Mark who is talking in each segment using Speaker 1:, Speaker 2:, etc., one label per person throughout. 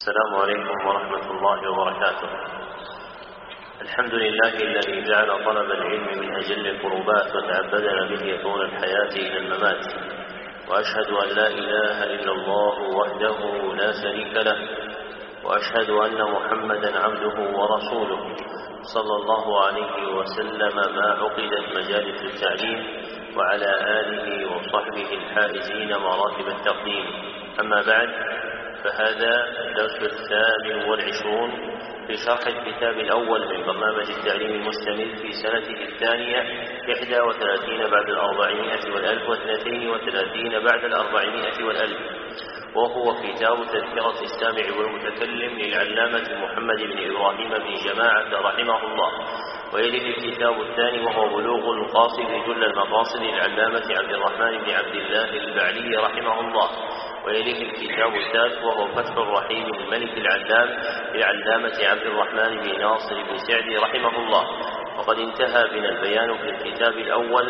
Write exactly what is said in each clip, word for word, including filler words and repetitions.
Speaker 1: السلام عليكم ورحمة الله وبركاته. الحمد لله الذي جعل طلب العلم من أجل القربات وتعبدنا به طول الحياة إلى الممات، وأشهد أن لا إله إلا الله وحده لا شريك له، وأشهد أن محمدا عبده ورسوله صلى الله عليه وسلم ما عقدت مجالس التعليم، وعلى آله وصحبه الحائزين مراتب التقديم. أما بعد، فهذا الدرس الثامن والعشرون في شرح الكتاب الأول من برنامج التعليم المستمر في سنته الثانية إحدى وثلاثين بعد الأربعمائة والألف واثنتين وثلاثين بعد الأربعمائة والألف، وهو كتاب تذكرة السامع والمتكلم للعلامة محمد بن إبراهيم بن جماعة رحمه الله. ويليه الكتاب الثاني وهو بلوغ القاصد جل المقاصد للعلامة عبد الرحمن بن عبد الله البعلي رحمه الله. ويليه الكتاب الثالث وهو فتح الرحيم الملك العلام للعلامة عبد الرحمن بن ناصر بن سعدي رحمه الله. وقد انتهى بنا البيان في الكتاب الأول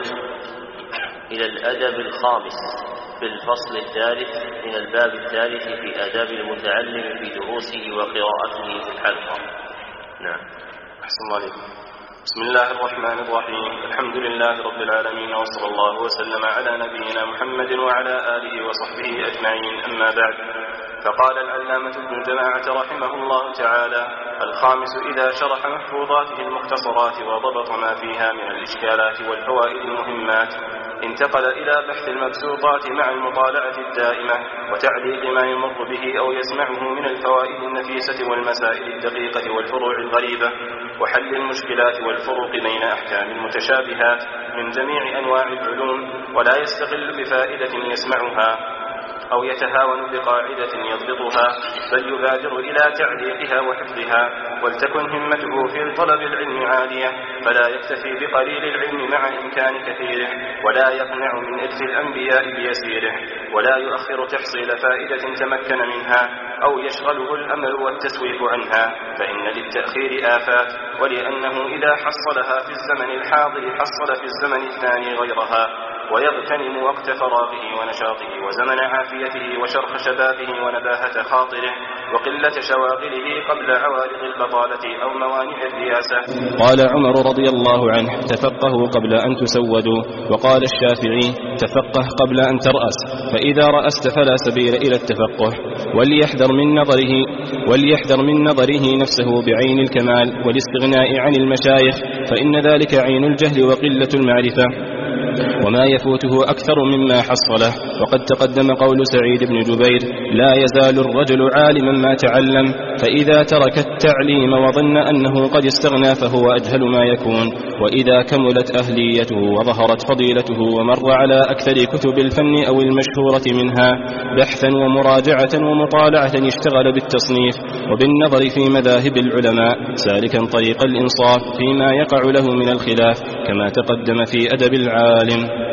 Speaker 1: إلى الأدب الخامس في الفصل الثالث من الباب الثالث في آداب المتعلم في دروسه وقراءته في الحلقة. نعم.
Speaker 2: أحسن الله عليكم. بسم الله الرحمن الرحيم. الحمد لله رب العالمين، وصلى الله وسلم على نبينا محمد وعلى آله وصحبه أجمعين. أما بعد، فقال العلامة ابن جماعة رحمه الله تعالى: الخامس إذا شرح محفوظاته المختصرات وضبط ما فيها من الإشكالات والفوائد المهمات، انتقل إلى بحث المبسوطات مع المطالعة الدائمة وتعليق ما يمر به أو يسمعه من الفوائد النفيسة والمسائل الدقيقة والفروع الغريبة، وحل المشكلات والفروق بين أحكام المتشابهات من جميع أنواع العلوم، ولا يستغل بفائدة يسمعها أو يتهاون بقاعدة يضبطها، بل يبادر إلى تعليقها وحفظها، ولتكن همته في طلب العلم عالية، فلا يكتفي بقليل العلم مع إمكان كثيره، ولا يقنع من إرث الأنبياء بيسيره، ولا يؤخر تحصيل فائدة تمكن منها أو يشغله الأمل والتسويف عنها، فإن للتأخير آفات، ولأنه إذا حصلها في الزمن الحاضر حصل في الزمن الثاني غيرها، ويغتنم وقت فراغه ونشاطه وزمن عافيته وشرخ شبابه ونباهة خاطره وقلة شواغله قبل عوارض البطالة أو موانع الرياسة.
Speaker 3: قال عمر رضي الله عنه: تفقهوا قبل أن تسودوا. وقال الشافعي: تفقه قبل أن ترأس، فإذا رأست فلا سبيل إلى التفقه. وليحذر من نظره وليحذر من نظره نفسه بعين الكمال والاستغناء عن المشايخ، فإن ذلك عين الجهل وقلة المعرفة، وما يفوته أكثر مما حصله. وقد تقدم قول سعيد بن جبير: لا يزال الرجل عالما ما تعلم، فإذا ترك التعليم وظن أنه قد استغنى فهو أجهل ما يكون. وإذا كملت أهليته وظهرت فضيلته ومر على أكثر كتب الفن أو المشهورة منها بحثا ومراجعة ومطالعة اشتغل بالتصنيف وبالنظر في مذاهب العلماء، سالكا طريق الإنصاف فيما يقع له من الخلاف، كما تقدم في أدب العالم.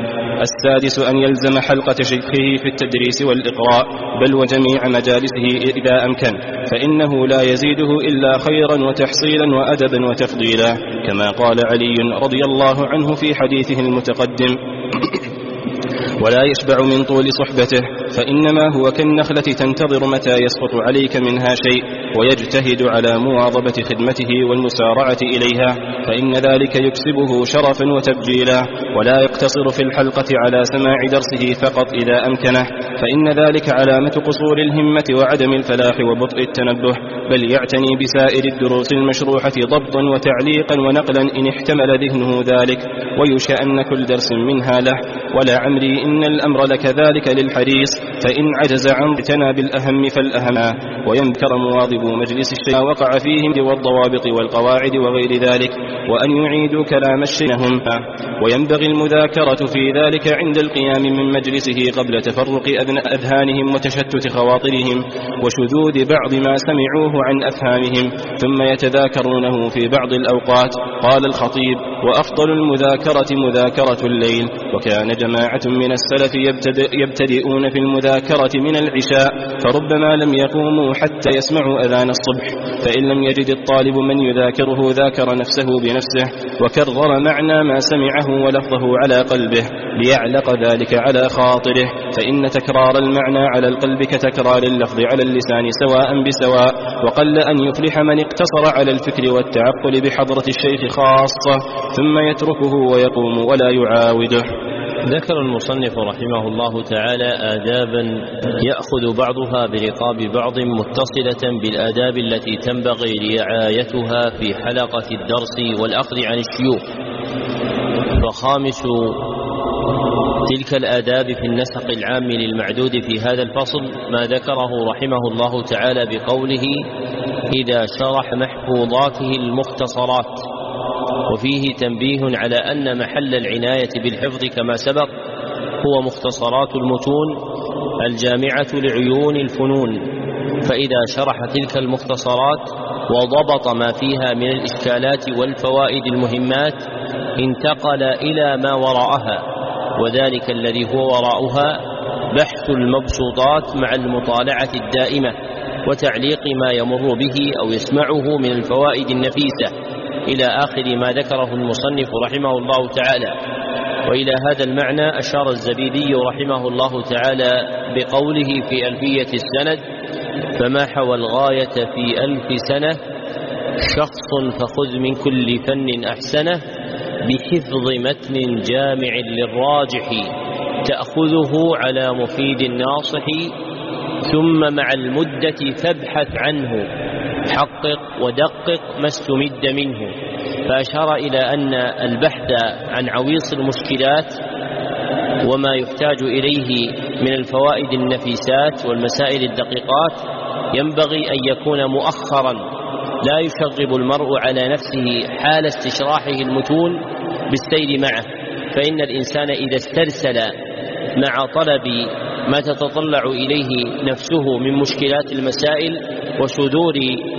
Speaker 3: السادس أن يلزم حلقة شيخه في التدريس والإقراء، بل وجميع مجالسه إذا أمكن، فإنه لا يزيده إلا خيرا وتحصيلا وأدبا وتفضيلا، كما قال علي رضي الله عنه في حديثه المتقدم: ولا يشبع من طول صحبته، فإنما هو كالنخلة تنتظر متى يسقط عليك منها شيء، ويجتهد على مواظبة خدمته والمسارعة إليها، فإن ذلك يكسبه شرفا وتبجيلا. ولا يقتصر في الحلقة على سماع درسه فقط إذا أمكنه، فإن ذلك علامة قصور الهمة وعدم الفلاح وبطء التنبه، بل يعتني بسائر الدروس المشروحة ضبطا وتعليقا ونقلا إن احتمل ذهنه ذلك، ويشأن كل درس منها له. ولا عمري إن الأمر لكذلك للحريص، فإن عجز عن اعتنى بالأهم فالأهم، وينكر مواظب مجلس الشيء وقع فيهم والضوابط والقواعد وغير ذلك، وأن يعيدوا كلام الشيخهم، وينبغي المذاكرة في ذلك عند القيام من مجلسه قبل تفرق أذهانهم وتشتت خواطرهم وشذوذ بعض ما سمعوه عن أفهامهم، ثم يتذاكرونه في بعض الأوقات. قال الخطيب: وأفضل المذاكرة مذاكرة الليل. وكان جماعة من السلف يبتدئون في المذاكرة من العشاء، فربما لم يقوموا حتى يسمعوا أذان الصبح، فإن لم يجد الطالب من يذاكره ذاكر نفسه بنفسه وكرر معنى ما سمعه ولفظه على قلبه ليعلق ذلك على خاطره، فإن تكرار المعنى على القلب كتكرار اللفظ على اللسان سواء بسواء، وقل أن يفلح من اقتصر على الفكر والتعقل بحضرة الشيخ خاصة ثم يتركه ويقوم ولا يعاوده.
Speaker 1: ذكر المصنف رحمه الله تعالى آدابا يأخذ بعضها برقاب بعض متصلة بالآداب التي تنبغي رعايتها في حلقة الدرس والأخذ عن الشيوخ. فخامس تلك الآداب في النسق العام للمعدود في هذا الفصل ما ذكره رحمه الله تعالى بقوله إذا شرح محفوظاته المختصرات، وفيه تنبيه على أن محل العناية بالحفظ كما سبق هو مختصرات المتون الجامعة لعيون الفنون، فإذا شرح تلك المختصرات وضبط ما فيها من الإشكالات والفوائد المهمات انتقل إلى ما وراءها، وذلك الذي هو وراءها بحث المبسوطات مع المطالعة الدائمة وتعليق ما يمر به أو يسمعه من الفوائد النفيسة إلى آخر ما ذكره المصنف رحمه الله تعالى. وإلى هذا المعنى أشار الزبيدي رحمه الله تعالى بقوله في ألفية السند فما حوى الغاية في ألف سنة شخص فخذ من كل فن أحسنه بحفظ متن جامع للراجح تأخذه على مفيد الناصح ثم مع المدة فابحث عنه حقق ودقق ما استمد منه. فأشار إلى أن البحث عن عويص المشكلات وما يحتاج إليه من الفوائد النفيسات والمسائل الدقيقات ينبغي أن يكون مؤخرا، لا يشغب المرء على نفسه حال استشراحه المتون بالسير معه، فإن الإنسان إذا استرسل مع طلب ما تتطلع إليه نفسه من مشكلات المسائل وصدور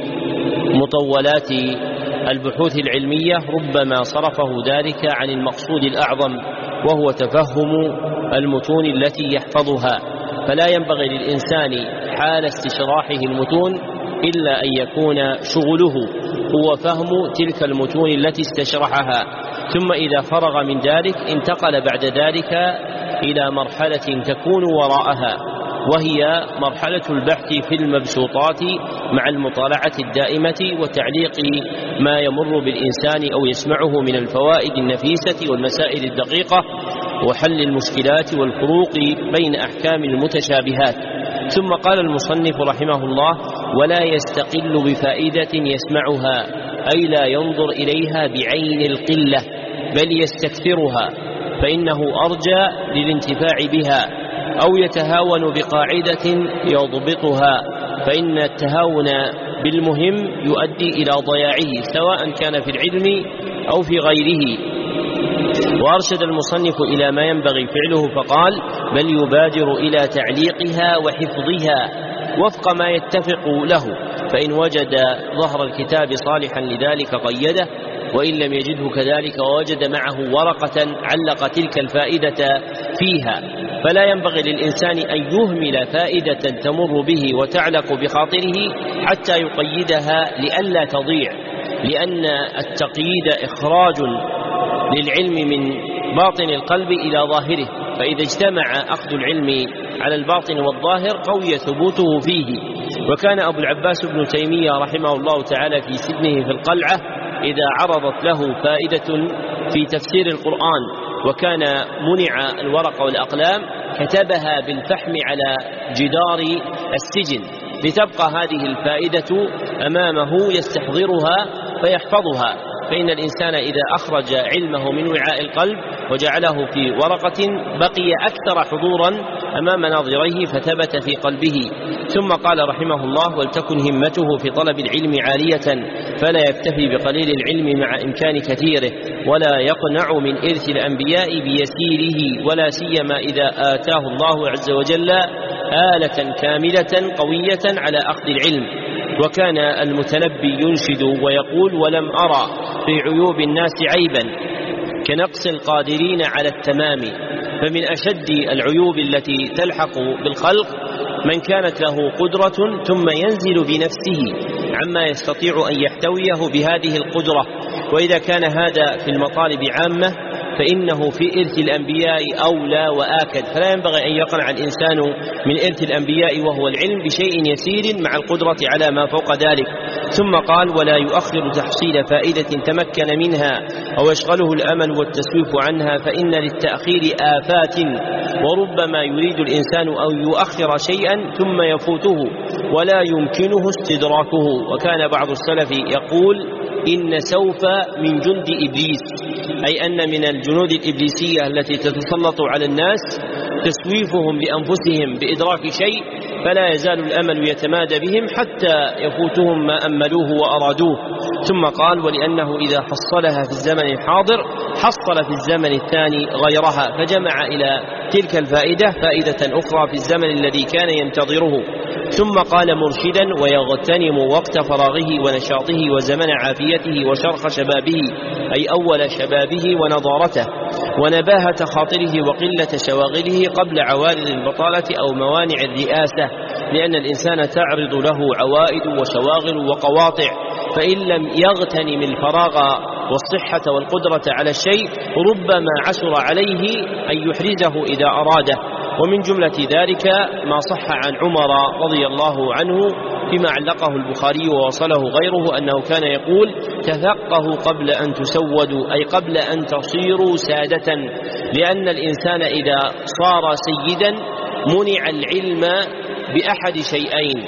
Speaker 1: مطولات البحوث العلمية ربما صرفه ذلك عن المقصود الأعظم وهو تفهم المتون التي يحفظها. فلا ينبغي للإنسان حال استشراحه المتون إلا أن يكون شغله هو فهم تلك المتون التي استشرحها، ثم إذا فرغ من ذلك انتقل بعد ذلك إلى مرحلة تكون وراءها، وهي مرحلة البحث في المبسوطات مع المطالعة الدائمة وتعليق ما يمر بالإنسان أو يسمعه من الفوائد النفيسة والمسائل الدقيقة وحل المشكلات والفروق بين أحكام المتشابهات. ثم قال المصنف رحمه الله ولا يستقل بفائدة يسمعها، أي لا ينظر إليها بعين القلة بل يستكثرها فإنه أرجى للانتفاع بها، أو يتهاون بقاعدة يضبطها، فإن التهاون بالمهم يؤدي إلى ضياعه سواء كان في العلم أو في غيره. وأرشد المصنف إلى ما ينبغي فعله فقال بل يبادر إلى تعليقها وحفظها وفق ما يتفق له، فإن وجد ظهر الكتاب صالحا لذلك قيده، وإن لم يجده كذلك ووجد معه ورقة علق تلك الفائدة فيها. فلا ينبغي للإنسان أن يهمل فائدة تمر به وتعلق بخاطره حتى يقيدها لئلا تضيع، لأن التقييد إخراج للعلم من باطن القلب إلى ظاهره، فإذا اجتمع أخذ العلم على الباطن والظاهر قوي ثبوته فيه. وكان أبو العباس ابن تيمية رحمه الله تعالى في سجنه في القلعة إذا عرضت له فائدة في تفسير القرآن وكان منع الورق والأقلام كتبها بالفحم على جدار السجن لتبقى هذه الفائدة أمامه يستحضرها فيحفظها. فإن الإنسان إذا أخرج علمه من وعاء القلب وجعله في ورقة بقي أكثر حضورا أمام ناظريه فثبت في قلبه. ثم قال رحمه الله ولتكن همته في طلب العلم عالية فلا يكتفي بقليل العلم مع إمكان كثيره، ولا يقنع من إرث الأنبياء بيسيره، ولا سيما إذا آتاه الله عز وجل آلة كاملة قوية على أخذ العلم. وكان المتنبي ينشد ويقول ولم أرى في عيوب الناس عيبا
Speaker 4: كنقص القادرين على التمام. فمن أشد العيوب التي تلحق بالخلق من كانت له قدرة ثم ينزل بنفسه عما يستطيع أن يحتويه بهذه القدرة، وإذا كان هذا في المطالب عامة فإنه في إرث الأنبياء أولى وآكد، فلا ينبغي أن يقنع الإنسان من إرث الأنبياء وهو العلم بشيء يسير مع القدرة على ما فوق ذلك. ثم قال: ولا يؤخر تحصيل فائدة تمكن منها أو يشغله الأمل والتسويف عنها، فإن للتأخير آفات، وربما يريد الإنسان أن يؤخر شيئا ثم يفوته ولا يمكنه استدراكه. وكان بعض السلف يقول: إن سوف من جند إبليس، أي أن من الجنود الإبليسية التي تتسلط على الناس تسويفهم بأنفسهم بإدراك شيء، فلا يزال الأمل يتمادى بهم حتى يفوتهم ما أملوه وأرادوه. ثم قال: ولأنه إذا حصلها في الزمن الحاضر حصل في الزمن الثاني غيرها، فجمع إلى تلك الفائدة فائدة أخرى في الزمن الذي كان ينتظره. ثم قال مرشدا: ويغتنم وقت فراغه ونشاطه وزمن عافيته وشرخ شبابه، أي أول شبابه ونضارته ونباهة خاطره وقلة شواغله قبل عوارض البطالة أو موانع الرئاسة، لأن الإنسان تعرض له عوائد وشواغل وقواطع، فإن لم يغتنم الفراغ والصحة والقدرة على الشيء ربما عسر عليه أن يحرزه إذا أراده. ومن جملة ذلك ما صح عن عمر رضي الله عنه فيما علقه البخاري ووصله غيره أنه كان يقول: تفقهوا قبل أن تسودوا، أي قبل أن تصيروا سادة، لأن الإنسان إذا صار سيدا منع العلم بأحد شيئين: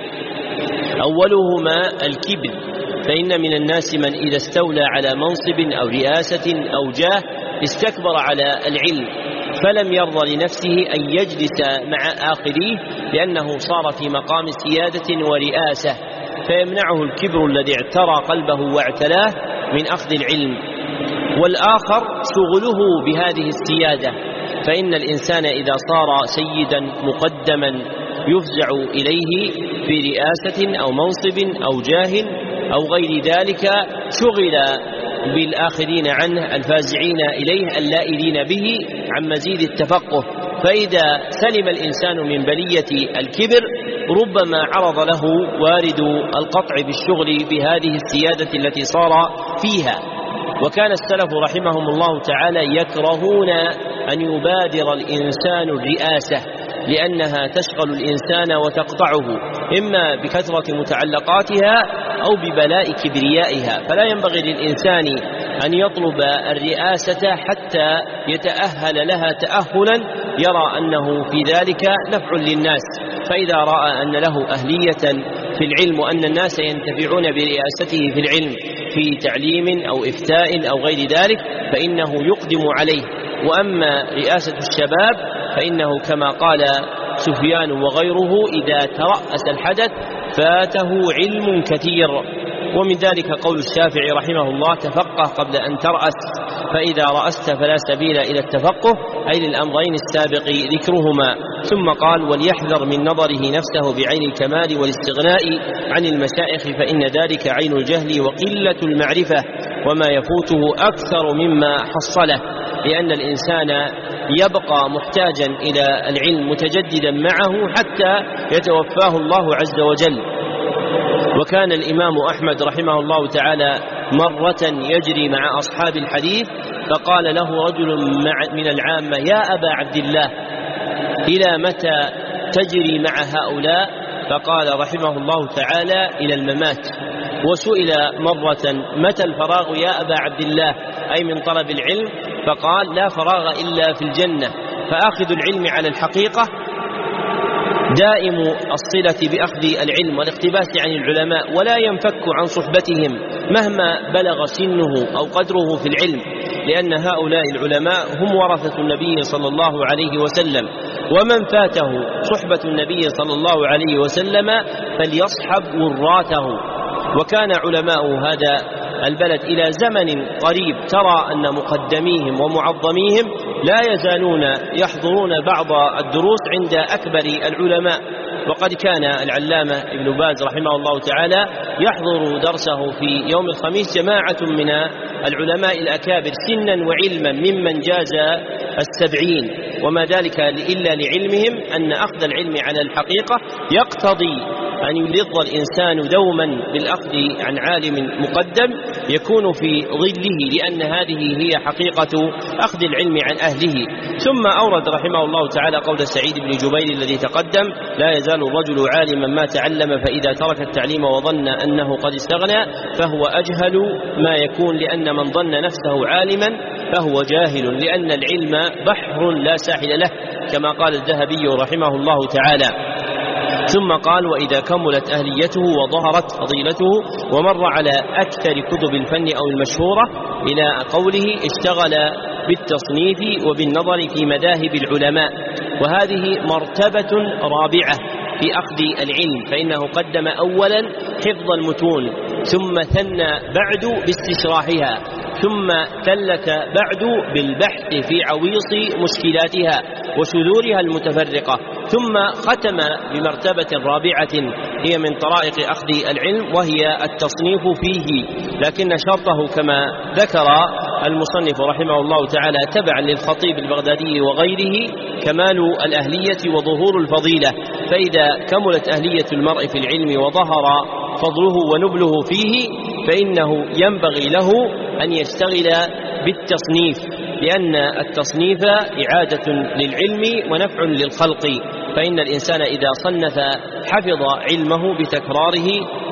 Speaker 4: أولهما الكبر، فإن من الناس من إذا استولى على منصب أو رئاسة أو جاه استكبر على العلم فلم يرضى لنفسه أن يجلس مع آخريه، لأنه صار في مقام سيادة ورئاسة، فيمنعه الكبر الذي اعترى قلبه واعتلاه من أخذ العلم. والآخر شغله بهذه السيادة، فإن الإنسان إذا صار سيدا مقدما يفزع إليه في رئاسة أو منصب أو جاه أو غير ذلك شغل بالآخرين عنه الفازعين إليه اللائلين به عن مزيد التفقه. فإذا سلم الإنسان من بلية الكبر ربما عرض له وارد القطع بالشغل بهذه السيادة التي صار فيها. وكان السلف رحمهم الله تعالى يكرهون أن يبادر الإنسان الرئاسة، لأنها تشغل الإنسان وتقطعه إما بكثرة متعلقاتها أو ببلاء كبريائها، فلا ينبغي للإنسان أن يطلب الرئاسة حتى يتأهل لها تأهلا يرى أنه في ذلك نفع للناس. فإذا رأى أن له أهلية في العلم وأن الناس ينتفعون برئاسته في العلم في تعليم أو إفتاء أو غير ذلك فإنه يقدم عليه. وأما رئاسة الشباب فإنه كما قال سفيان وغيره: إذا ترأس الحدث فاته علم كثير. ومن ذلك قول الشافعي رحمه الله: تفقه قبل أن ترأس، فإذا رأست فلا سبيل إلى التفقه، أي للأمرين السابق ذكرهما. ثم قال: وليحذر من نظره نفسه بعين الكمال والاستغناء عن المشائخ، فإن ذلك عين الجهل وقلة المعرفة، وما يفوته أكثر مما حصله، لأن الإنسان يبقى محتاجا إلى العلم متجددا معه حتى يتوفاه الله عز وجل. وكان الإمام أحمد رحمه الله تعالى مرة يجري مع أصحاب الحديث فقال له رجل من العامة: يا أبا عبد الله، إلى متى تجري مع هؤلاء؟ فقال رحمه الله تعالى: إلى الممات. وسئل مرة: متى الفراغ يا أبا عبد الله؟ أي من طلب العلم؟ فقال: لا فراغ إلا في الجنة. فأخذ العلم على الحقيقة دائم الصلة بأخذ العلم والاقتباس عن العلماء، ولا ينفك عن صحبتهم مهما بلغ سنه أو قدره في العلم، لأن هؤلاء العلماء هم ورثة النبي صلى الله عليه وسلم، ومن فاته صحبة النبي صلى الله عليه وسلم فليصحب وراته. وكان علماء هذا البلد إلى زمن قريب ترى أن مقدميهم ومعظميهم لا يزالون يحضرون بعض الدروس عند أكبر العلماء. وقد كان العلامة ابن باز رحمه الله تعالى يحضر درسه في يوم الخميس جماعة من العلماء الأكابر سنا وعلما ممن جاز السبعين، وما ذلك إلا لعلمهم أن أخذ العلم على الحقيقة يقتضي أن يلظ الإنسان دوما بالأخذ عن عالم مقدم يكون في ظله، لأن هذه هي حقيقة أخذ العلم عن أهله. ثم أورد رحمه الله تعالى قول سعيد بن جبير الذي تقدم: لا يزال الرجل عالما ما تعلم، فإذا ترك التعليم وظن أنه قد استغنى فهو أجهل ما يكون، لأن من ظن نفسه عالما فهو جاهل، لأن العلم بحر لا ساحل له، كما قال الذهبي رحمه الله تعالى. ثم قال: وإذا كملت أهليته وظهرت فضيلته ومر على أكثر كتب الفن أو المشهورة، إلى قوله: اشتغل بالتصنيف وبالنظر في مذاهب العلماء. وهذه مرتبة رابعة في أخذ العلم، فإنه قدم أولا حفظ المتون، ثم ثنى بعد باستشراحها، ثم ثلث بعد بالبحث في عويص مشكلاتها وشذورها المتفرقة، ثم ختم بمرتبة رابعة هي من طرائق أخذ العلم، وهي التصنيف فيه، لكن شرطه كما ذكر المصنف رحمه الله تعالى تبعا للخطيب البغدادي وغيره كمال الأهلية وظهور الفضيلة. فإذا كملت أهلية المرء في العلم وظهر فضله ونبله فيه، فإنه ينبغي له أن يشتغل بالتصنيف، لأن التصنيف إعادة للعلم ونفع للخلق، فإن الإنسان إذا صنف حفظ علمه بتكراره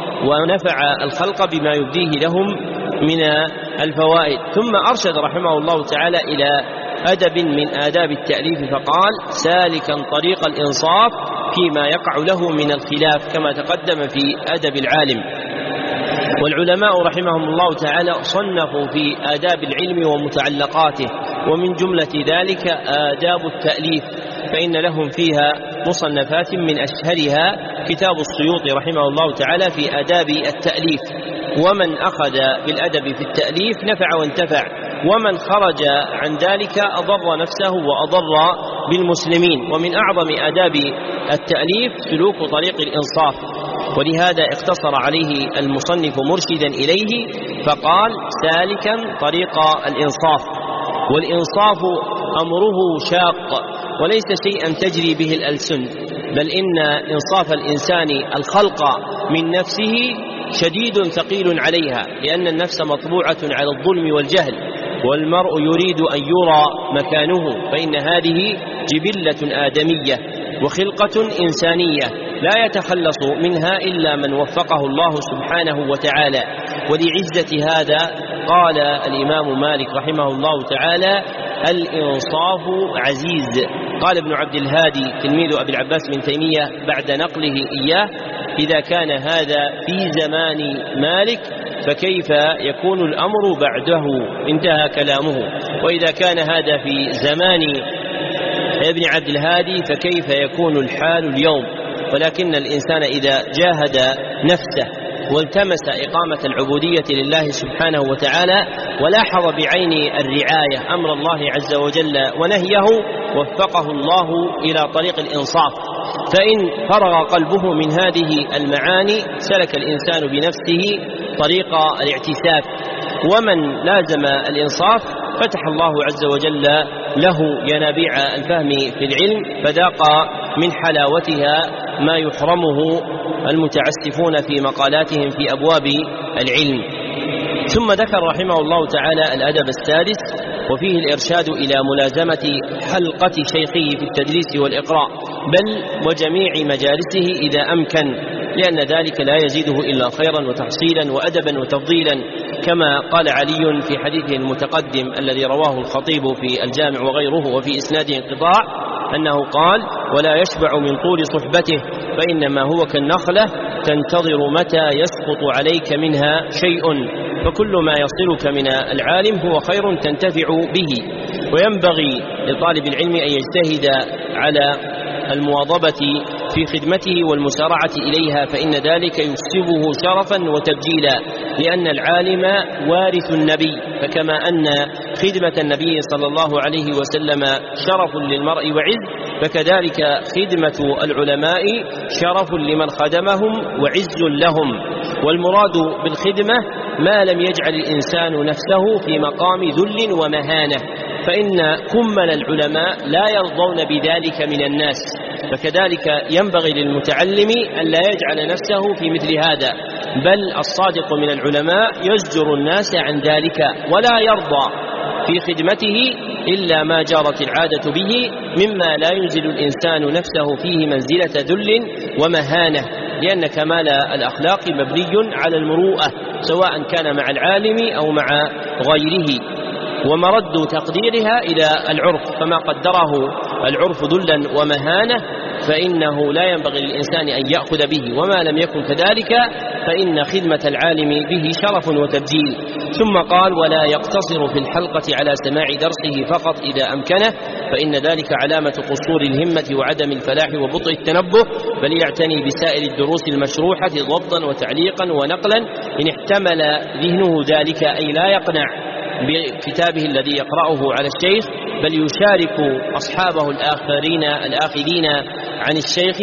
Speaker 4: ونفع الخلق بما يبديه لهم من الفوائد. ثم أرشد رحمه الله تعالى إلى أدب من آداب التأليف، فقال: سالكا طريق الإنصاف فيما يقع له من الخلاف، كما تقدم في أدب العالم. والعلماء رحمهم الله تعالى صنفوا في آداب العلم ومتعلقاته، ومن جملة ذلك آداب التأليف، فإن لهم فيها مصنفات، من أشهرها كتاب السيوطي رحمه الله تعالى في آداب التأليف. ومن أخذ بالأدب في التأليف نفع وانتفع، ومن خرج عن ذلك أضر نفسه وأضر بالمسلمين. ومن أعظم آداب التأليف سلوك طريق الإنصاف، ولهذا اقتصر عليه المصنف مرشدا إليه فقال: سالكا طريق الإنصاف. والإنصاف أمره شاق، وليس شيئا تجري به الألسن، بل إن إنصاف الإنسان الخلق من نفسه شديد ثقيل عليها، لأن النفس مطبوعة على الظلم والجهل، والمرء يريد أن يرى مكانه، فإن هذه جبلة آدمية وخلقة إنسانية لا يتخلص منها إلا من وفقه الله سبحانه وتعالى. ولعزة هذا قال الإمام مالك رحمه الله تعالى: الإنصاف عزيز. قال ابن عبد الهادي تلميذ أبي العباس بن تيمية بعد نقله إياه: إذا كان هذا في زمان مالك فكيف يكون الأمر بعده؟ انتهى كلامه. وإذا كان هذا في زمان ابن عبد الهادي فكيف يكون الحال اليوم؟ ولكن الإنسان إذا جاهد نفسه والتمس إقامة العبودية لله سبحانه وتعالى، ولاحظ بعين الرعاية أمر الله عز وجل ونهيه، وفقه الله إلى طريق الإنصاف. فإن فرغ قلبه من هذه المعاني سلك الإنسان بنفسه طريق الاعتساف. ومن لازم الإنصاف فتح الله عز وجل له ينابيع الفهم في العلم، فذاق من حلاوتها ما يحرمه المتعسفون في مقالاتهم في أبواب العلم. ثم ذكر رحمه الله تعالى الأدب السادس، وفيه الإرشاد إلى ملازمة حلقة شيخه في التدريس والإقراء، بل وجميع مجالسه إذا أمكن، لأن ذلك لا يزيده إلا خيرا وتحصيلا وأدبا وتفضيلا، كما قال علي في حديثه المتقدم الذي رواه الخطيب في الجامع وغيره وفي إسناده انقطاع، أنه قال: ولا يشبع من طول صحبته، فإنما هو كالنخلة تنتظر متى يسقط عليك منها شيء، فكل ما يصلك من العالم هو خير تنتفع به. وينبغي لطالب العلم أن يجتهد على المواظبة في خدمته والمسارعة إليها، فإن ذلك يكسبه شرفا وتبجيلا، لأن العالم وارث النبي، فكما أن خدمة النبي صلى الله عليه وسلم شرف للمرء وعز، فكذلك خدمة العلماء شرف لمن خدمهم وعز لهم. والمراد بالخدمة ما لم يجعل الإنسان نفسه في مقام ذل ومهانة، فإن كمل العلماء لا يرضون بذلك من الناس، فكذلك ينبغي للمتعلم أن لا يجعل نفسه في مثل هذا، بل الصادق من العلماء يزجر الناس عن ذلك ولا يرضى في خدمته إلا ما جارت العادة به مما لا ينزل الإنسان نفسه فيه منزلة ذل ومهانة، لأن كمال الأخلاق مبني على المروءة سواء كان مع العالم أو مع غيره، ومرد تقديرها إلى العرف، فما قدره العرف ذلا ومهانة فإنه لا ينبغي للإنسان أن يأخذ به، وما لم يكن كذلك فإن خدمة العالم به شرف وتبجيل. ثم قال: ولا يقتصر في الحلقة على سماع درسه فقط إذا أمكنه، فإن ذلك علامة قصور الهمة وعدم الفلاح وبطء التنبه، بل يعتني بسائر الدروس المشروحة ضبطا وتعليقا ونقلا إن احتمل ذهنه ذلك، أي لا يقنع بكتابه الذي يقرأه على الشيخ، بل يشارك أصحابه الآخرين الآخذين عن الشيخ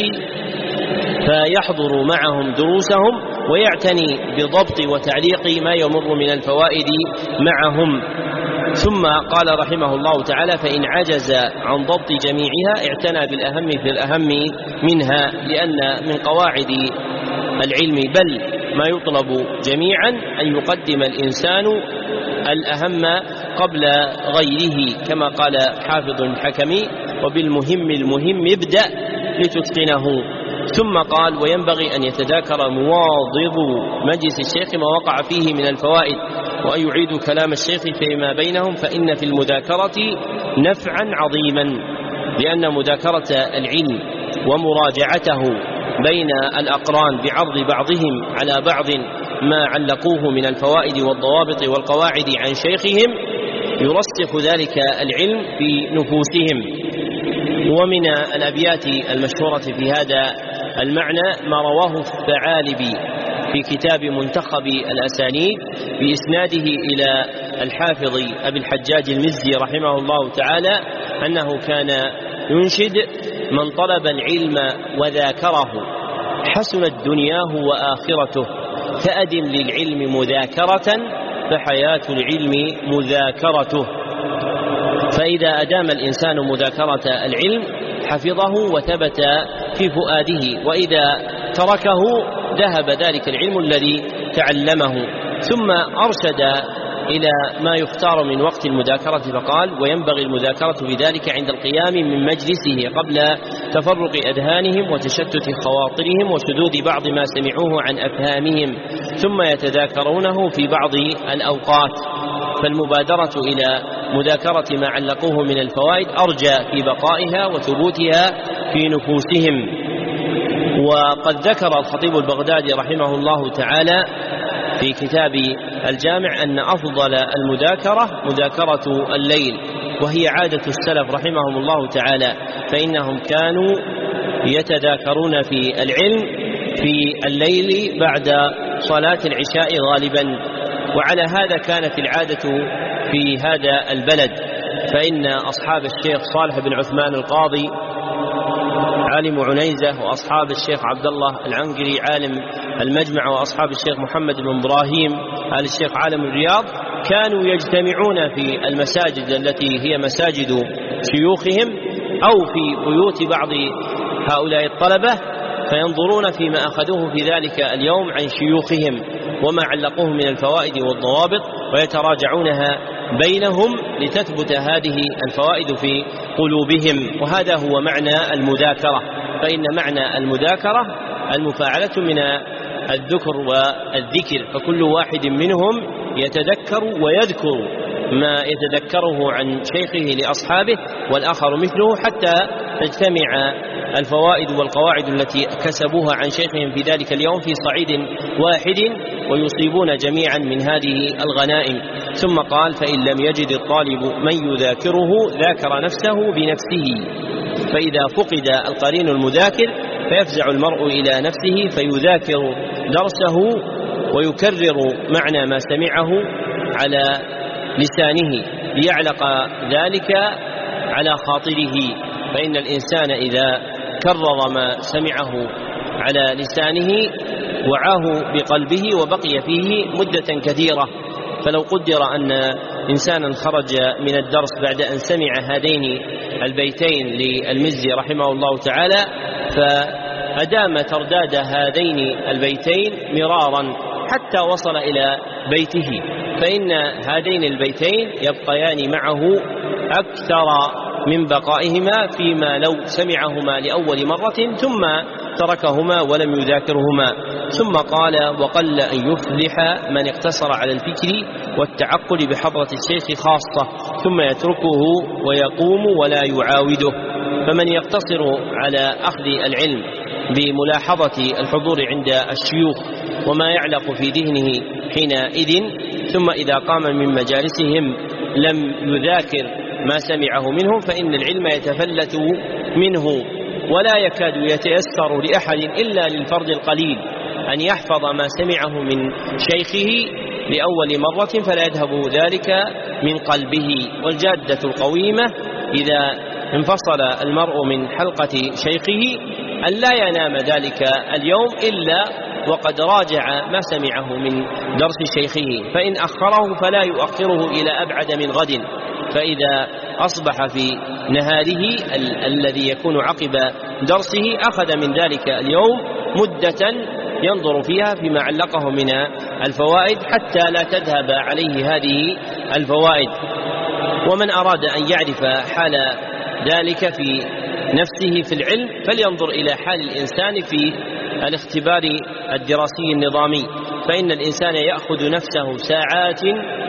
Speaker 4: فيحضر معهم دروسهم ويعتني بضبط وتعليق ما يمر من الفوائد معهم. ثم قال رحمه الله تعالى: فإن عجز عن ضبط جميعها اعتنى بالأهم في الأهم منها، لأن من قواعد العلم بل ما يطلب جميعا أن يقدم الإنسان الأهم قبل غيره، كما قال حافظ الحكمي: وبالمهم المهم ابدأ لتتقنه. ثم قال: وينبغي أن يتذاكر مواظب مجلس الشيخ ما وقع فيه من الفوائد، وأن يعيد كلام الشيخ فيما بينهم، فإن في المذاكرة نفعا عظيما، لأن مذاكرة العلم ومراجعته بين الأقران بعرض بعضهم على بعض ما علقوه من الفوائد والضوابط والقواعد عن شيخهم يرسخ ذلك العلم في نفوسهم. ومن الأبيات المشهورة في هذا المعنى ما رواه الثعالبي في كتاب منتخب الأسانيد بإسناده إلى الحافظ أبي الحجاج المزي رحمه الله تعالى أنه كان ينشد: من طلب العلم وذاكره حسنت دنياه وآخرته، فأدم للعلم مذاكرة فحياة العلم مذاكرته. فإذا أدام الإنسان مذاكرة العلم حفظه وثبت في فؤاده، وإذا تركه ذهب ذلك العلم الذي تعلمه. ثم أرشد إلى ما يختار من وقت المذاكرة فقال: وينبغي المذاكرة بذلك عند القيام من مجلسه قبل تفرق أذهانهم وتشتت خواطرهم وشذوذ بعض ما سمعوه عن أفهامهم، ثم يتذاكرونه في بعض الأوقات. فالمبادرة إلى مذاكرة ما علقوه من الفوائد أرجى في بقائها وثبوتها في نفوسهم. وقد ذكر الخطيب البغدادي رحمه الله تعالى في كتاب الجامع أن أفضل المذاكرة مذاكرة الليل، وهي عادة السلف رحمهم الله تعالى، فإنهم كانوا يتذاكرون في العلم في الليل بعد صلاة العشاء غالبا. وعلى هذا كانت العادة في هذا البلد، فإن أصحاب الشيخ صالح بن عثمان القاضي عالم عنيزة، وأصحاب الشيخ عبد الله العنقري عالم المجمع، وأصحاب الشيخ محمد بن إبراهيم آل الشيخ عالم الرياض، كانوا يجتمعون في المساجد التي هي مساجد شيوخهم أو في بيوت بعض هؤلاء الطلبة، فينظرون فيما أخذوه في ذلك اليوم عن شيوخهم وما علقوه من الفوائد والضوابط، ويتراجعونها بينهم لتثبت هذه الفوائد في قلوبهم. وهذا هو معنى المذاكرة، فإن معنى المذاكرة المفاعلة من الذكر والذكر، فكل واحد منهم يتذكر ويذكر ما يتذكره عن شيخه لأصحابه والآخر مثله، حتى تجتمع الفوائد والقواعد التي كسبوها عن شيخهم في ذلك اليوم في صعيد واحد ويصيبون جميعا من هذه الغنائم. ثم قال: فإن لم يجد الطالب من يذاكره ذاكر نفسه بنفسه، فإذا فقد القرين المذاكر فيفزع المرء إلى نفسه فيذاكر درسه ويكرر معنى ما سمعه على لسانه ليعلق ذلك على خاطره. فإن الإنسان إذا كرر ما سمعه على لسانه وعاه بقلبه وبقي فيه مدة كثيرة. فلو قدر أن إنسانا خرج من الدرس بعد أن سمع هذين البيتين للمزي رحمه الله تعالى فأدام ترداد هذين البيتين مرارا حتى وصل إلى بيته، فإن هذين البيتين يبقيان معه أكثر من بقائهما فيما لو سمعهما لأول مرة ثم تركهما ولم يذاكرهما. ثم قال: وقل أن يفلح من اقتصر على الفكر والتعقل بحضرة الشيخ خاصة ثم يتركه ويقوم ولا يعاوده. فمن يقتصر على أخذ العلم بملاحظة الحضور عند الشيوخ وما يعلق في ذهنه حينئذ، ثم إذا قام من مجالسهم لم يذاكر ما سمعه منهم، فإن العلم يتفلت منه ولا يكاد يتيسر لأحد إلا للفرد القليل أن يحفظ ما سمعه من شيخه لأول مرة فلا يذهب ذلك من قلبه. والجادة القويمة إذا انفصل المرء من حلقة شيخه أن لا ينام ذلك اليوم إلا وقد راجع ما سمعه من درس شيخه، فإن أخره فلا يؤخره إلى أبعد من غد. فإذا أصبح في نهاره ال- الذي يكون عقب درسه أخذ من ذلك اليوم مدة ينظر فيها فيما علقه من الفوائد حتى لا تذهب عليه هذه الفوائد. ومن أراد أن يعرف حال ذلك في نفسه في العلم فلينظر إلى حال الإنسان في الاختبار الدراسي النظامي، فإن الإنسان يأخذ نفسه ساعات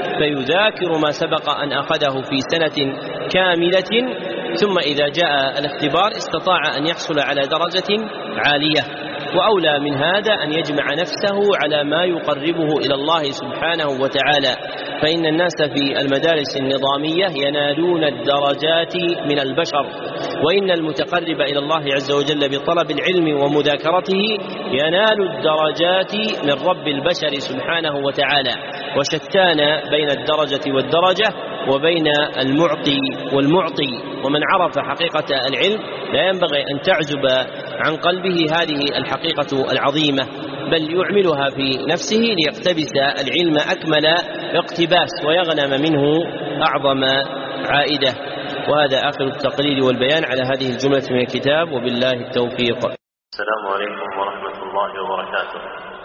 Speaker 4: فيذاكر ما سبق أن أخذه في سنة كاملة، ثم إذا جاء الاختبار استطاع أن يحصل على درجة عالية. وأولى من هذا أن يجمع نفسه على ما يقربه إلى الله سبحانه وتعالى، فإن الناس في المدارس النظامية ينالون الدرجات من البشر، وإن المتقرب إلى الله عز وجل بطلب العلم ومذاكرته ينال الدرجات من رب البشر سبحانه وتعالى. وشتان بين الدرجة والدرجة وبين المعطي والمعطي. ومن عرف حقيقة العلم لا ينبغي أن تعزب عن قلبه هذه الحقيقة العظيمة، بل يعملها في نفسه ليقتبس العلم أكمل اقتباس ويغنم منه أعظم عائدة. وهذا آخر التقرير والبيان على هذه الجملة من الكتاب، وبالله التوفيق.
Speaker 1: السلام عليكم ورحمة الله وبركاته.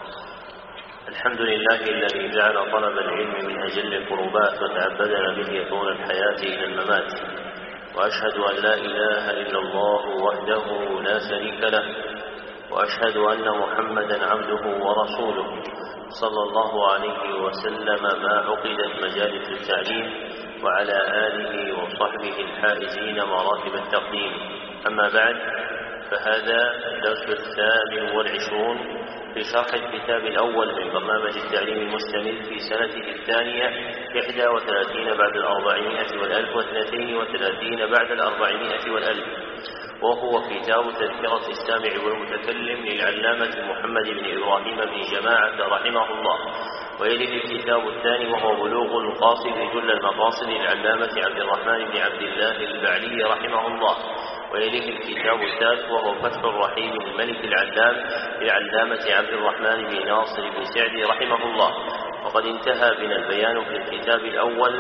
Speaker 1: الحمد لله الذي جعل طلب العلم من أجل القربات وتعبدنا به طول الحياة إلى الممات، وأشهد أن لا إله إلا الله وحده لا شريك له، وأشهد أن محمدا عبده ورسوله صلى الله عليه وسلم ما عقدت مجالس التعليم، وعلى آله وصحبه الحائزين مراتب التقديم. أما بعد، فهذا الدرس الثامن والعشرون في شرح الكتاب الأول من برنامج التعليم المستمر في سنته الثانية إحدى وثلاثين بعد الأربعمائة والألف واثنتين وثلاثين بعد الأربعمائة والألف، وهو كتاب تذكرة السامع والمتكلم للعلامة محمد بن إبراهيم بن جماعة رحمه الله. ويليه الكتاب الثاني وهو بلوغ القاصد جل المقاصد للعلامة عبد الرحمن بن عبد الله البعلي رحمه الله. ويليه الكتاب الثالث وهو فتح الرحيم الملك العلام للعلامة عبد الرحمن بن ناصر بن سعدي رحمه الله. وقد انتهى بنا البيان في الكتاب الأول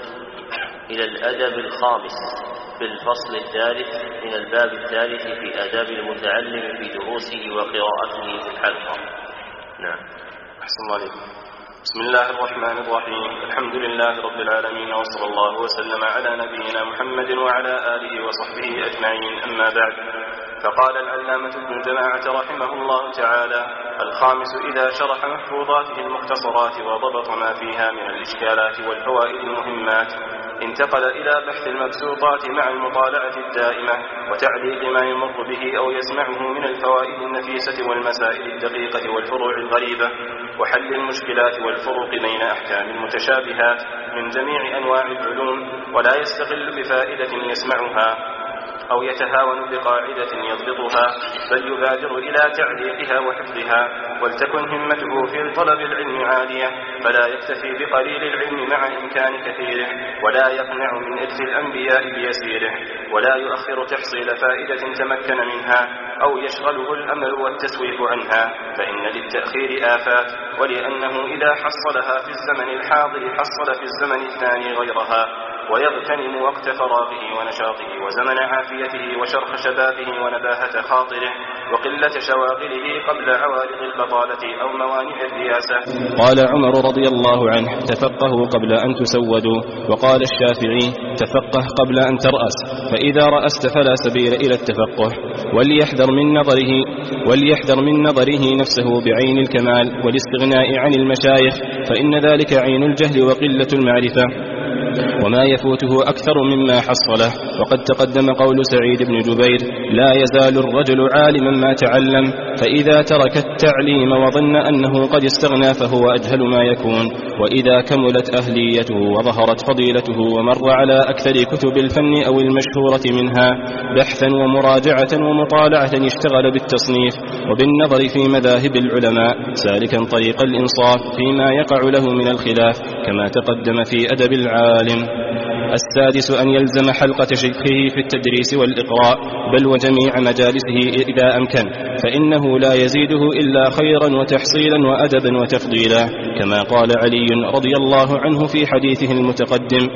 Speaker 1: إلى الأدب الخامس في الفصل الثالث من الباب الثالث في آداب المتعلم في دروسه وقراءته في الحلقة. نعم.
Speaker 2: أحسن الله عليكم. بسم الله الرحمن الرحيم. الحمد لله رب العالمين، وصلى الله وسلم على نبينا محمد وعلى آله وصحبه أجمعين. أما بعد، فقال العلامة ابن جماعة رحمه الله تعالى: الخامس إذا شرح محفوظاته المختصرات وضبط ما فيها من الإشكالات والفوائد المهمات، انتقل إلى بحث المبسوطات مع المطالعة الدائمة وتعليق ما يمر به أو يسمعه من الفوائد النفيسة والمسائل الدقيقة والفروع الغريبة، وحل المشكلات والفروق بين أحكام المتشابهات من جميع أنواع العلوم، ولا يستقل بفائدة يسمعها أو يتهاون بقاعدة يضبطها، بل يبادر إلى تعليقها وحفظها، ولتكن همته في طلب العلم عالية، فلا يكتفي بقليل العلم مع إمكان كثيره، ولا يقنع من إرث الأنبياء بيسيره، ولا يؤخر تحصيل فائدة تمكن منها أو يشغله الأمل والتسويف عنها، فإن للتأخير آفات، ولأنه إذا حصلها في الزمن الحاضر حصل في الزمن الثاني غيرها، ويغتنم وقت فراغه ونشاطه وزمن عافيته وشرخ شبابه ونباهة خاطره وقلة شواغله قبل عوارض البطالة أو موانع الرياسة.
Speaker 3: قال عمر رضي الله عنه: تفقهوا قبل أن تسودوا. وقال الشافعي: تفقه قبل أن ترأس، فإذا رأست فلا سبيل إلى التفقه. وليحذر من نظره وليحذر من نظره نفسه بعين الكمال والاستغناء عن المشايخ، فإن ذلك عين الجهل وقلة المعرفة، وما يفوته أكثر مما حصله. وقد تقدم قول سعيد بن جبير: لا يزال الرجل عالما ما تعلم، فإذا ترك التعليم وظن أنه قد استغنى فهو أجهل ما يكون. وإذا كملت أهليته وظهرت فضيلته ومر على أكثر كتب الفن أو المشهورة منها بحثا ومراجعة ومطالعة اشتغل بالتصنيف وبالنظر في مذاهب العلماء، سالكا طريق الإنصاف فيما يقع له من الخلاف، كما تقدم في أدب العالم. السادس أن يلزم حلقة شيخه في التدريس والإقراء، بل وجميع مجالسه إذا أمكن، فإنه لا يزيده إلا خيرا وتحصيلا وأدبا وتفضيلا، كما قال علي رضي الله عنه في حديثه المتقدم: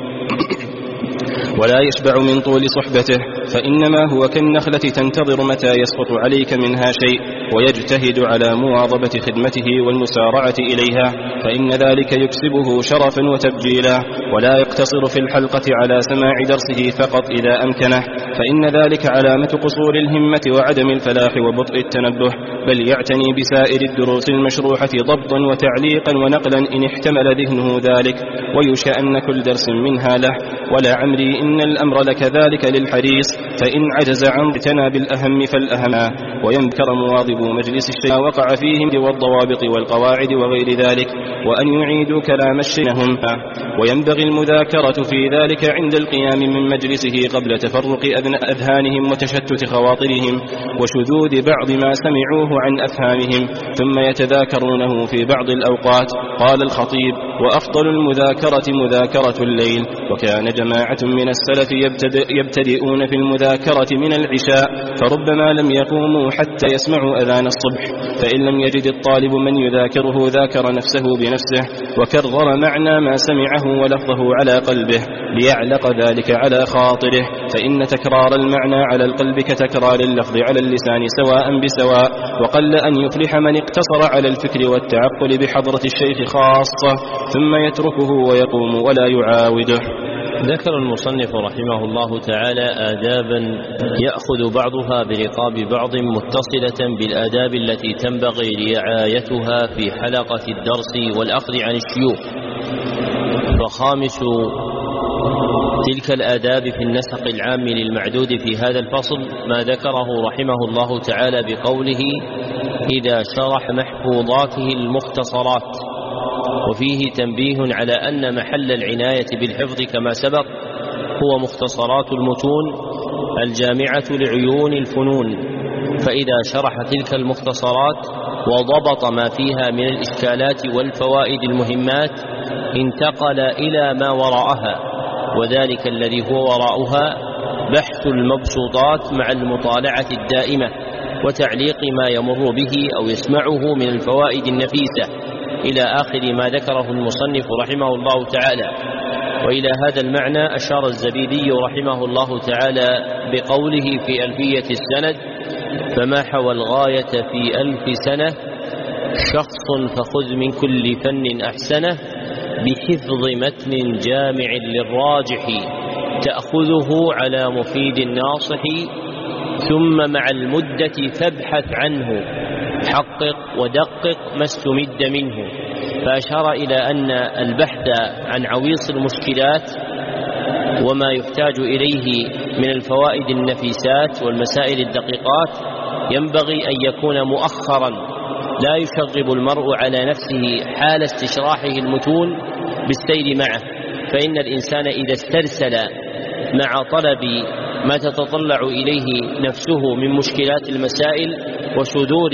Speaker 3: ولا يشبع من طول صحبته، فإنما هو كالنخلة تنتظر متى يسقط عليك منها شيء، ويجتهد على مواظبة خدمته والمسارعة إليها، فإن ذلك يكسبه شرفا وتبجيلا. ولا يقتصر في الحلقة على سماع درسه فقط إذا أمكنه، فإن ذلك علامة قصور الهمة وعدم الفلاح وبطء التنبه، بل يعتني بسائر الدروس المشروحة ضبطا وتعليقا ونقلا إن احتمل ذهنه ذلك، ويشأن كل درس منها له. ولا عمري إن الأمر لكذلك للحريص، فإن عجز عن اعتنى بالأهم فالأهم، وينكر مواظب مجلس الشيخ وقع فيهم والضوابط والقواعد وغير ذلك، وأن يعيدوا كلام الشيخهم. وينبغي المذاكرة في ذلك عند القيام من مجلسه قبل تفرق أذهانهم وتشتت خواطرهم وشذوذ بعض ما سمعوه عن أفهامهم، ثم يتذاكرونه في بعض الأوقات. قال الخطيب: وأفضل المذاكرة مذاكرة الليل. وكان جماعة من السلف يبتدئون في المذاكرة من العشاء، فربما لم يقوموا حتى يسمعوا أذان الصبح، فإن لم يجد الطالب من يذاكره ذاكر نفسه بنفسه وكرر معنى ما سمعه ولفظه على قلبه ليعلق ذلك على خاطره، فإن تكرار المعنى على القلب كتكرار اللفظ على اللسان سواء بسواء. وقل أن يفلح من اقتصر على الفكر والتعقل بحضرة الشيخ خاصة ثم يتركه ويقوم ولا يعاوده.
Speaker 4: ذكر المصنف رحمه الله تعالى آدابا يأخذ بعضها برقاب بعض متصلة بالآداب التي تنبغي رعايتها في حلقة الدرس والأخذ عن الشيوخ. فخامس تلك الآداب في النسق العام للمعدود في هذا الفصل ما ذكره رحمه الله تعالى بقوله: إذا شرح محفوظاته المختصرات. وفيه تنبيه على أن محل العناية بالحفظ كما سبق هو مختصرات المتون الجامعة لعيون الفنون، فإذا شرح تلك المختصرات وضبط ما فيها من الإشكالات والفوائد المهمات انتقل إلى ما وراءها، وذلك الذي هو وراءها بحث المبسوطات مع المطالعة الدائمة وتعليق ما يمر به أو يسمعه من الفوائد النفيسة إلى آخر ما ذكره المصنف رحمه الله تعالى. وإلى هذا المعنى أشار الزبيدي رحمه الله تعالى بقوله في ألفية السند: فما حوى الغاية في ألف سنة شخص فخذ من كل فن أحسنه بحفظ متن جامع للراجح تأخذه على مفيد الناصح ثم مع المدة فابحث عنه حقق ودقق ما استمد منه. فأشار إلى أن البحث عن عويص المشكلات وما يحتاج إليه من الفوائد النفيسات والمسائل الدقيقات ينبغي أن يكون مؤخرا، لا يشغب المرء على نفسه حال استشراحه المتون بالسير معه، فإن الإنسان إذا استرسل مع طلب ما تتطلع إليه نفسه من مشكلات المسائل وصدور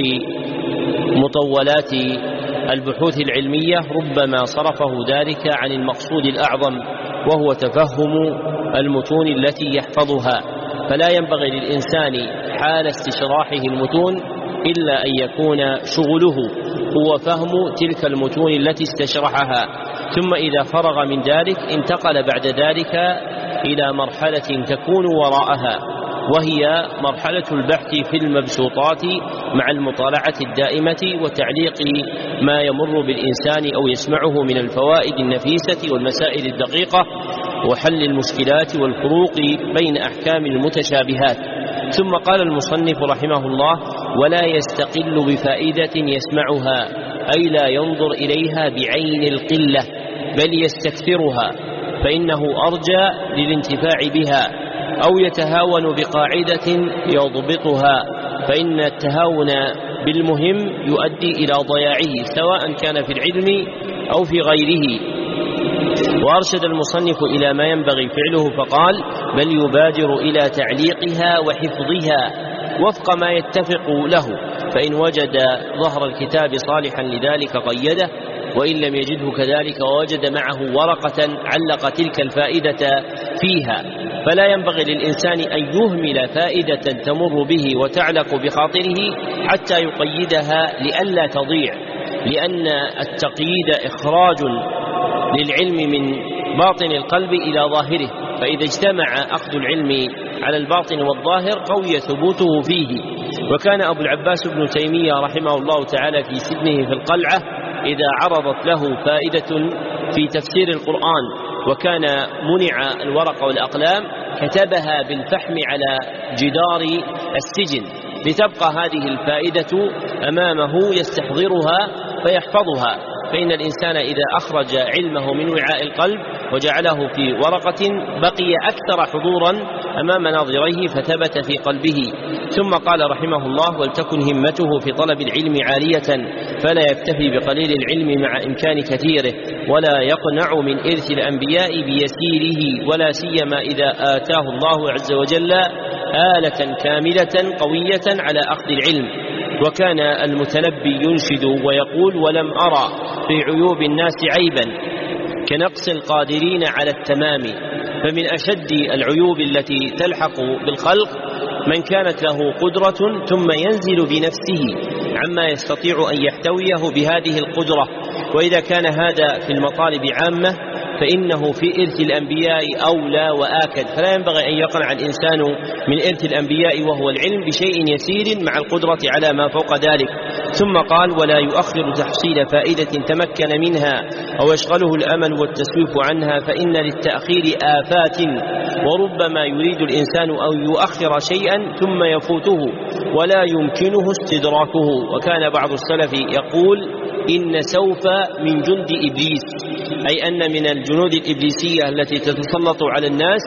Speaker 4: مطولات البحوث العلمية ربما صرفه ذلك عن المقصود الأعظم وهو تفهم المتون التي يحفظها. فلا ينبغي للإنسان حال استشراحه المتون إلا أن يكون شغله هو فهم تلك المتون التي استشرحها، ثم إذا فرغ من ذلك انتقل بعد ذلك إلى مرحلة تكون وراءها، وهي مرحلة البحث في المبسوطات مع المطالعة الدائمة وتعليق ما يمر بالإنسان أو يسمعه من الفوائد النفيسة والمسائل الدقيقة وحل المشكلات والفروق بين أحكام المتشابهات. ثم قال المصنف رحمه الله: ولا يستقل بفائدة يسمعها، أي لا ينظر إليها بعين القلة بل يستكثرها، فإنه أرجى للانتفاع بها، أو يتهاون بقاعدة يضبطها، فإن التهاون بالمهم يؤدي إلى ضياعه سواء كان في العلم أو في غيره. وأرشد المصنف إلى ما ينبغي فعله فقال: بل يبادر إلى تعليقها وحفظها وفق ما يتفق له، فإن وجد ظهر الكتاب صالحا لذلك قيده، وإن لم يجده كذلك ووجد معه ورقة علق تلك الفائدة فيها. فلا ينبغي للإنسان أن يهمل فائدة تمر به وتعلق بخاطره حتى يقيدها لئلا تضيع، لأن التقييد إخراج للعلم من باطن القلب إلى ظاهره، فإذا اجتمع أخذ العلم على الباطن والظاهر قوي ثبوته فيه. وكان أبو العباس ابن تيمية رحمه الله تعالى في سجنه في القلعة إذا عرضت له فائدة في تفسير القرآن وكان منع الورق والأقلام كتبها بالفحم على جدار السجن لتبقى هذه الفائدة أمامه يستحضرها فيحفظها. فإن الإنسان إذا أخرج علمه من وعاء القلب وجعله في ورقة بقي أكثر حضورا أمام ناظريه فثبت في قلبه. ثم قال رحمه الله: ولتكن همته في طلب العلم عالية، فلا يكتفي بقليل العلم مع إمكان كثيره، ولا يقنع من إرث الأنبياء بيسيره، ولا سيما إذا آتاه الله عز وجل آلة كاملة قوية على أخذ العلم. وكان المتنبي ينشد ويقول: ولم أرى في عيوب الناس عيبا كنقص القادرين على التمام. فمن أشد العيوب التي تلحق بالخلق من كانت له قدرة ثم ينزل بنفسه عما يستطيع أن يحتويه بهذه القدرة. وإذا كان هذا في المطالب عامة فإنه في إرث الأنبياء أولى وآكد، فلا ينبغي أن يقنع الإنسان من إرث الأنبياء وهو العلم بشيء يسير مع القدرة على ما فوق ذلك. ثم قال: ولا يؤخر تحصيل فائدة تمكن منها أو يشغله الأمل والتسويف عنها، فإن للتأخير آفات، وربما يريد الإنسان أن يؤخر شيئا ثم يفوته ولا يمكنه استدراكه. وكان بعض السلف يقول: إن سوف من جند إبليس، أي أن من الجنود الإبليسية التي تتسلط على الناس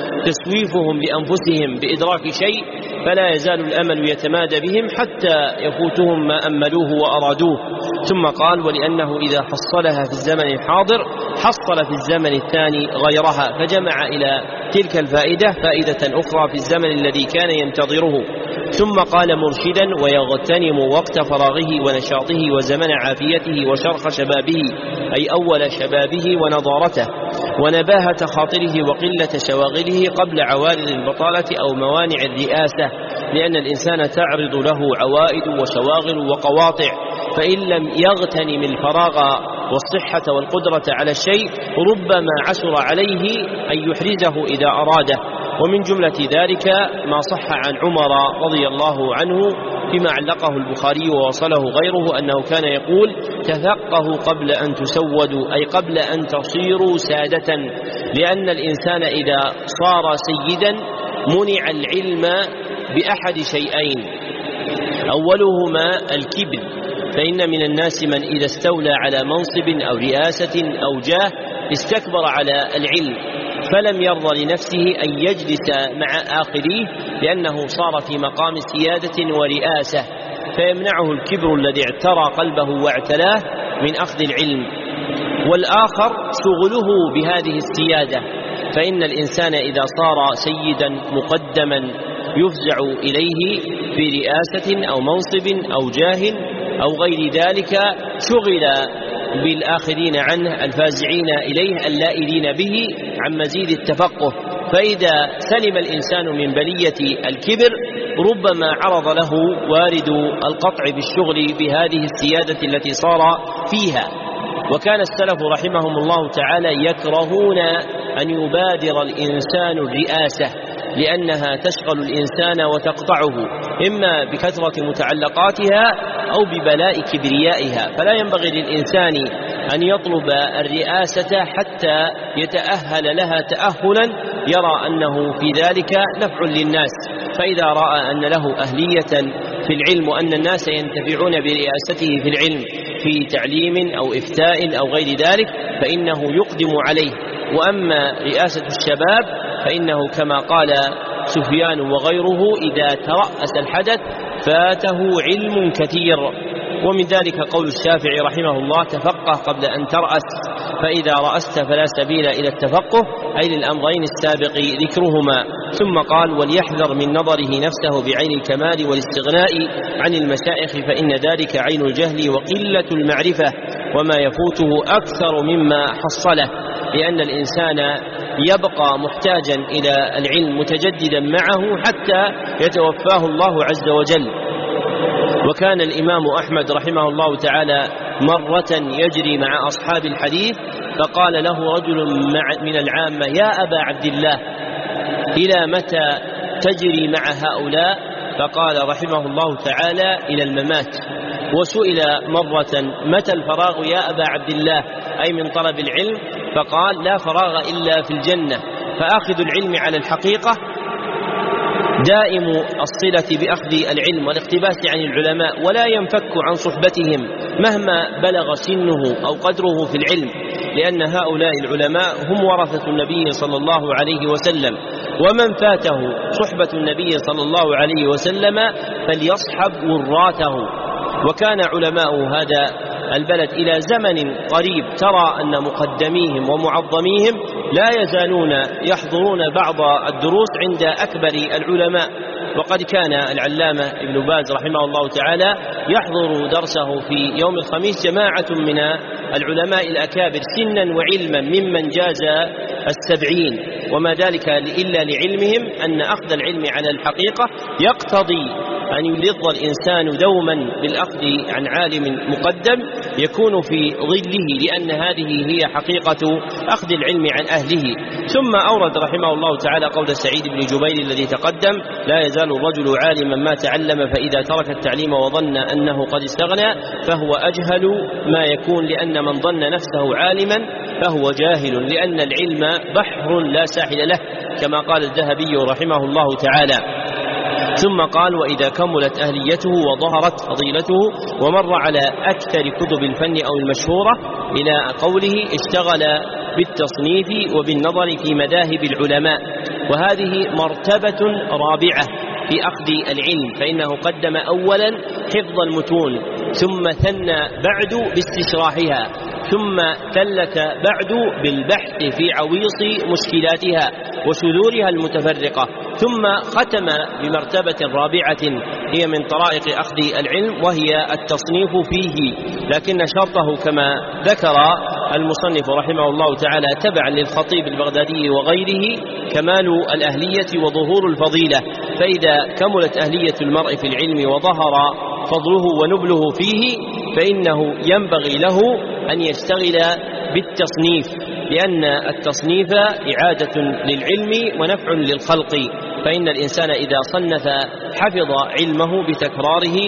Speaker 4: تسويفهم لأنفسهم بإدراك شيء، فلا يزال الأمل يتمادى بهم حتى يفوتهم ما أملوه وأرادوه. ثم قال: ولأنه إذا حصلها في الزمن الحاضر حصل في الزمن الثاني غيرها، فجمع إلى تلك الفائدة فائدة أخرى في الزمن الذي كان ينتظره. ثم قال مرشدا: ويغتنم وقت فراغه ونشاطه وزمن عافيته وشرخ شبابه، أي أول شبابه ونضارته ونباهة خاطره وقلة شواغله قبل عوارض البطالة أو موانع الرئاسة، لأن الإنسان تعرض له عوائد وشواغل وقواطع، فإن لم يغتنم الفراغ والصحة والقدرة على الشيء ربما عسر عليه أن يحرزه إذا أراده. ومن جملة ذلك ما صح عن عمر رضي الله عنه فيما علقه البخاري ووصله غيره أنه كان يقول: تفقهوا قبل أن تسودوا، أي قبل أن تصيروا سادة، لأن الإنسان إذا صار سيدا منع العلم بأحد شيئين: أولهما الكبر، فإن من الناس من إذا استولى على منصب أو رئاسة أو جاه استكبر على العلم فلم يرضى لنفسه أن يجلس مع آخريه، لأنه صار في مقام سيادة ورئاسة، فيمنعه الكبر الذي اعترى قلبه واعتلاه من أخذ العلم. والآخر شغله بهذه السيادة، فإن الإنسان إذا صار سيدا مقدما يفزع إليه في رئاسة أو منصب أو جاه أو غير ذلك شغل بالآخرين عنه الفازعين إليه اللائذين به عن مزيد التفقه. فإذا سلم الإنسان من بلية الكبر ربما عرض له وارد القطع بالشغل بهذه السيادة التي صار فيها. وكان السلف رحمهم الله تعالى يكرهون أن يبادر الإنسان الرئاسة، لأنها تشغل الإنسان وتقطعه إما بكثرة متعلقاتها أو ببلاء كبريائها. فلا ينبغي للإنسان أن يطلب الرئاسة حتى يتأهل لها تأهلا يرى أنه في ذلك نفع للناس. فإذا رأى أن له أهلية في العلم وأن الناس ينتفعون برئاسته في العلم في تعليم أو إفتاء أو غير ذلك فإنه يقدم عليه. وأما رئاسة الشباب فإنه كما قال سفيان وغيره إذا ترأس الحدث فاته علم كثير. ومن ذلك قول الشافعي رحمه الله: تفقه قبل أن ترأس، فإذا رأست فلا سبيل إلى التفقه، أي للأمرين السابق ذكرهما. ثم قال: وليحذر من نظره نفسه بعين الكمال والاستغناء عن المشايخ، فإن ذلك عين الجهل وقلة المعرفة، وما يفوته أكثر مما حصله، لأن الإنسان يبقى محتاجا إلى العلم متجددا معه حتى يتوفاه الله عز وجل. وكان الإمام أحمد رحمه الله تعالى مرة يجري مع أصحاب الحديث، فقال له رجل من العامة: يا أبا عبد الله، إلى متى تجري مع هؤلاء؟ فقال رحمه الله تعالى: إلى الممات. وسئل مرة: متى الفراغ يا أبا عبد الله، أي من طلب العلم؟ فقال: لا فراغ إلا في الجنة. فأخذ العلم على الحقيقة دائم الصلة بأخذ العلم والاقتباس عن العلماء، ولا ينفك عن صحبتهم مهما بلغ سنه أو قدره في العلم، لأن هؤلاء العلماء هم ورثة النبي صلى الله عليه وسلم، ومن فاته صحبة النبي صلى الله عليه وسلم فليصحب وراثه. وكان علماء هذا البلد إلى زمن قريب ترى أن مقدميهم ومعظميهم لا يزالون يحضرون بعض الدروس عند أكبر العلماء. وقد كان العلامة ابن باز رحمه الله تعالى يحضر درسه في يوم الخميس جماعة من العلماء الأكابر سنا وعلما ممن جاز السبعين، وما ذلك إلا لعلمهم أن أخذ العلم على الحقيقة يقتضي أن يلظ الإنسان دوما بالأخذ عن عالم مقدم يكون في ظله، لأن هذه هي حقيقة أخذ العلم عن أهله. ثم أورد رحمه الله تعالى قول سعيد بن جبير الذي تقدم: لا يزال الرجل عالما ما تعلم، فإذا ترك التعليم وظن أنه قد استغنى فهو أجهل ما يكون، لأن من ظن نفسه عالما فهو جاهل، لأن العلم بحر لا ساحل له، كما قال الذهبي رحمه الله تعالى. ثم قال: وإذا كملت أهليته وظهرت فضيلته ومر على أكثر كتب الفن أو المشهورة، إلى قوله: اشتغل بالتصنيف وبالنظر في مذاهب العلماء. وهذه مرتبة رابعة في أخذ العلم، فإنه قدم أولا حفظ المتون، ثم ثنى بعد باستشراحها، ثم ثلث بعد بالبحث في عويص مشكلاتها وشذورها المتفرقة، ثم ختم بمرتبة رابعة هي من طرائق أخذ العلم، وهي التصنيف فيه، لكن شرطه كما ذكر المصنف رحمه الله تعالى تبعا للخطيب البغدادي وغيره كمال الأهلية وظهور الفضيلة. فإذا كملت أهلية المرء في العلم وظهر فضله ونبله فيه فإنه ينبغي له أن يشتغل بالتصنيف، لأن التصنيف إعادة للعلم ونفع للخلق، فإن الإنسان إذا صنف حفظ علمه بتكراره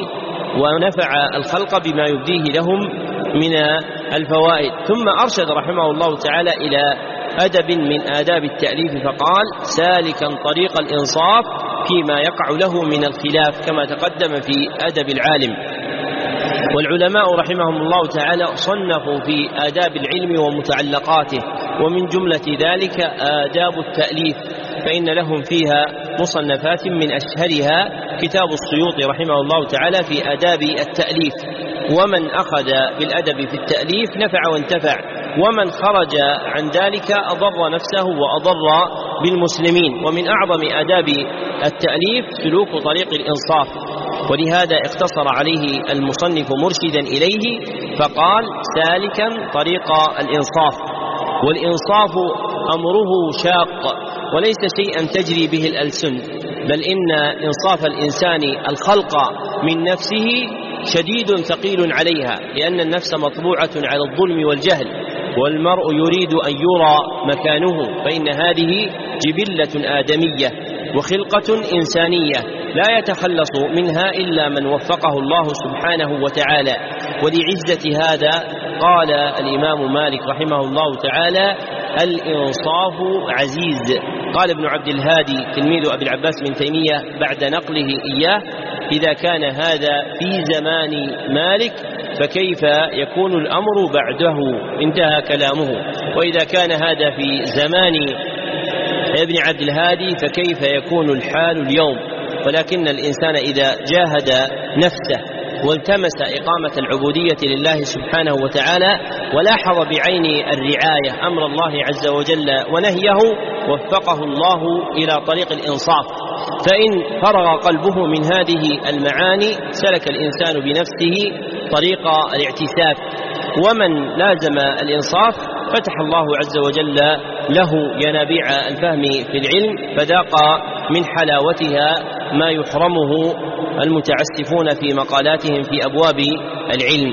Speaker 4: ونفع الخلق بما يبديه لهم من الفوائد. ثم أرشد رحمه الله تعالى إلى أدب من آداب التأليف فقال: سالكا طريق الإنصاف فيما يقع له من الخلاف، كما تقدم في أدب العالم. والعلماء رحمهم الله تعالى صنفوا في آداب العلم ومتعلقاته، ومن جملة ذلك آداب التأليف، فإن لهم فيها مصنفات من أشهرها كتاب السيوطي رحمه الله تعالى في آداب التأليف. ومن أخذ بالأدب في التأليف نفع وانتفع، ومن خرج عن ذلك أضر نفسه وأضر بالمسلمين. ومن أعظم آداب التأليف سلوك طريق الإنصاف، ولهذا اقتصر عليه المصنف مرشدا إليه فقال: سالكا طريق الإنصاف. والإنصاف أمره شاق وليس شيئا تجري به الألسن، بل إن إنصاف الإنسان الخلق من نفسه شديد ثقيل عليها، لأن النفس مطبوعة على الظلم والجهل، والمرء يريد أن يرى مكانه، فإن هذه جبلة آدمية وخلقة إنسانية لا يتخلص منها إلا من وفقه الله سبحانه وتعالى. ولعزة هذا قال الإمام مالك رحمه الله تعالى: الإنصاف عزيز. قال ابن عبد الهادي تلميذ أبي العباس بن تيمية بعد نقله إياه: إذا كان هذا في زمان مالك فكيف يكون الأمر بعده؟ انتهى كلامه. وإذا كان هذا في زمان ابن عبد الهادي فكيف يكون الحال اليوم؟ ولكن الإنسان إذا جاهد نفسه والتمس إقامة العبودية لله سبحانه وتعالى ولاحظ بعين الرعاية أمر الله عز وجل ونهيه، وفقه الله إلى طريق الإنصاف. فإن فرغ قلبه من هذه المعاني سلك الإنسان بنفسه طريق الاعتساف، ومن لازم الإنصاف فتح الله عز وجل له ينابيع الفهم في العلم، فذاق من حلاوتها ما يحرمه المتعسفون في مقالاتهم في أبواب العلم.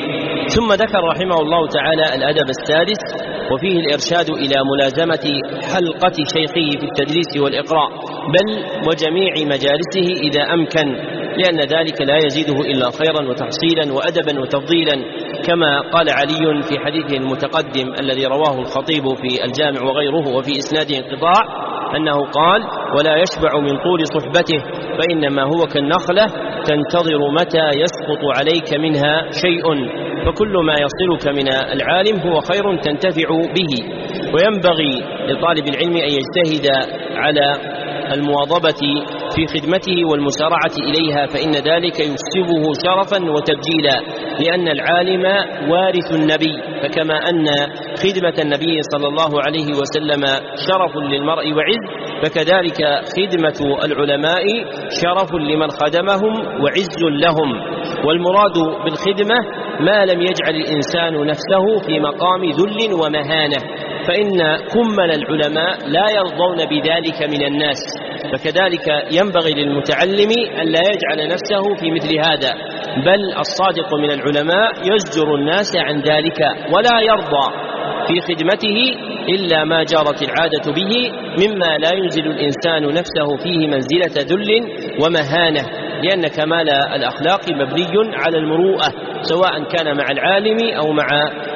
Speaker 4: ثم ذكر رحمه الله تعالى الأدب السادس، وفيه الإرشاد إلى ملازمة حلقة شيخه في التدريس والإقراء، بل وجميع مجالسه إذا أمكن، لأن ذلك لا يزيده إلا خيرا وتحصيلا وأدبا وتفضيلا، كما قال علي في حديثه المتقدم الذي رواه الخطيب في الجامع وغيره وفي إسناده انقطاع، أنه قال: ولا يشبع من طول صحبته، فإنما هو كالنخلة تنتظر متى يسقط عليك منها شيء، فكل ما يصلك من العالم هو خير تنتفع به. وينبغي لطالب العلم أن يجتهد على المواظبة في خدمته والمسارعة إليها، فإن ذلك يكسبه شرفا وتبجيلا، لأن العالم وارث النبي، فكما أن خدمة النبي صلى الله عليه وسلم شرف للمرء وعز، فكذلك خدمة العلماء شرف لمن خدمهم وعز لهم. والمراد بالخدمة ما لم يجعل الإنسان نفسه في مقام ذل ومهانة، فإن كمل العلماء لا يرضون بذلك من الناس، فكذلك ينبغي للمتعلم أن لا يجعل نفسه في مثل هذا، بل الصادق من العلماء يزجر الناس عن ذلك ولا يرضى في خدمته إلا ما جرت العادة به، مما لا ينزل الإنسان نفسه فيه منزلة ذل ومهانة، لأن كمال الأخلاق مبني على المروءة، سواء كان مع العالم أو مع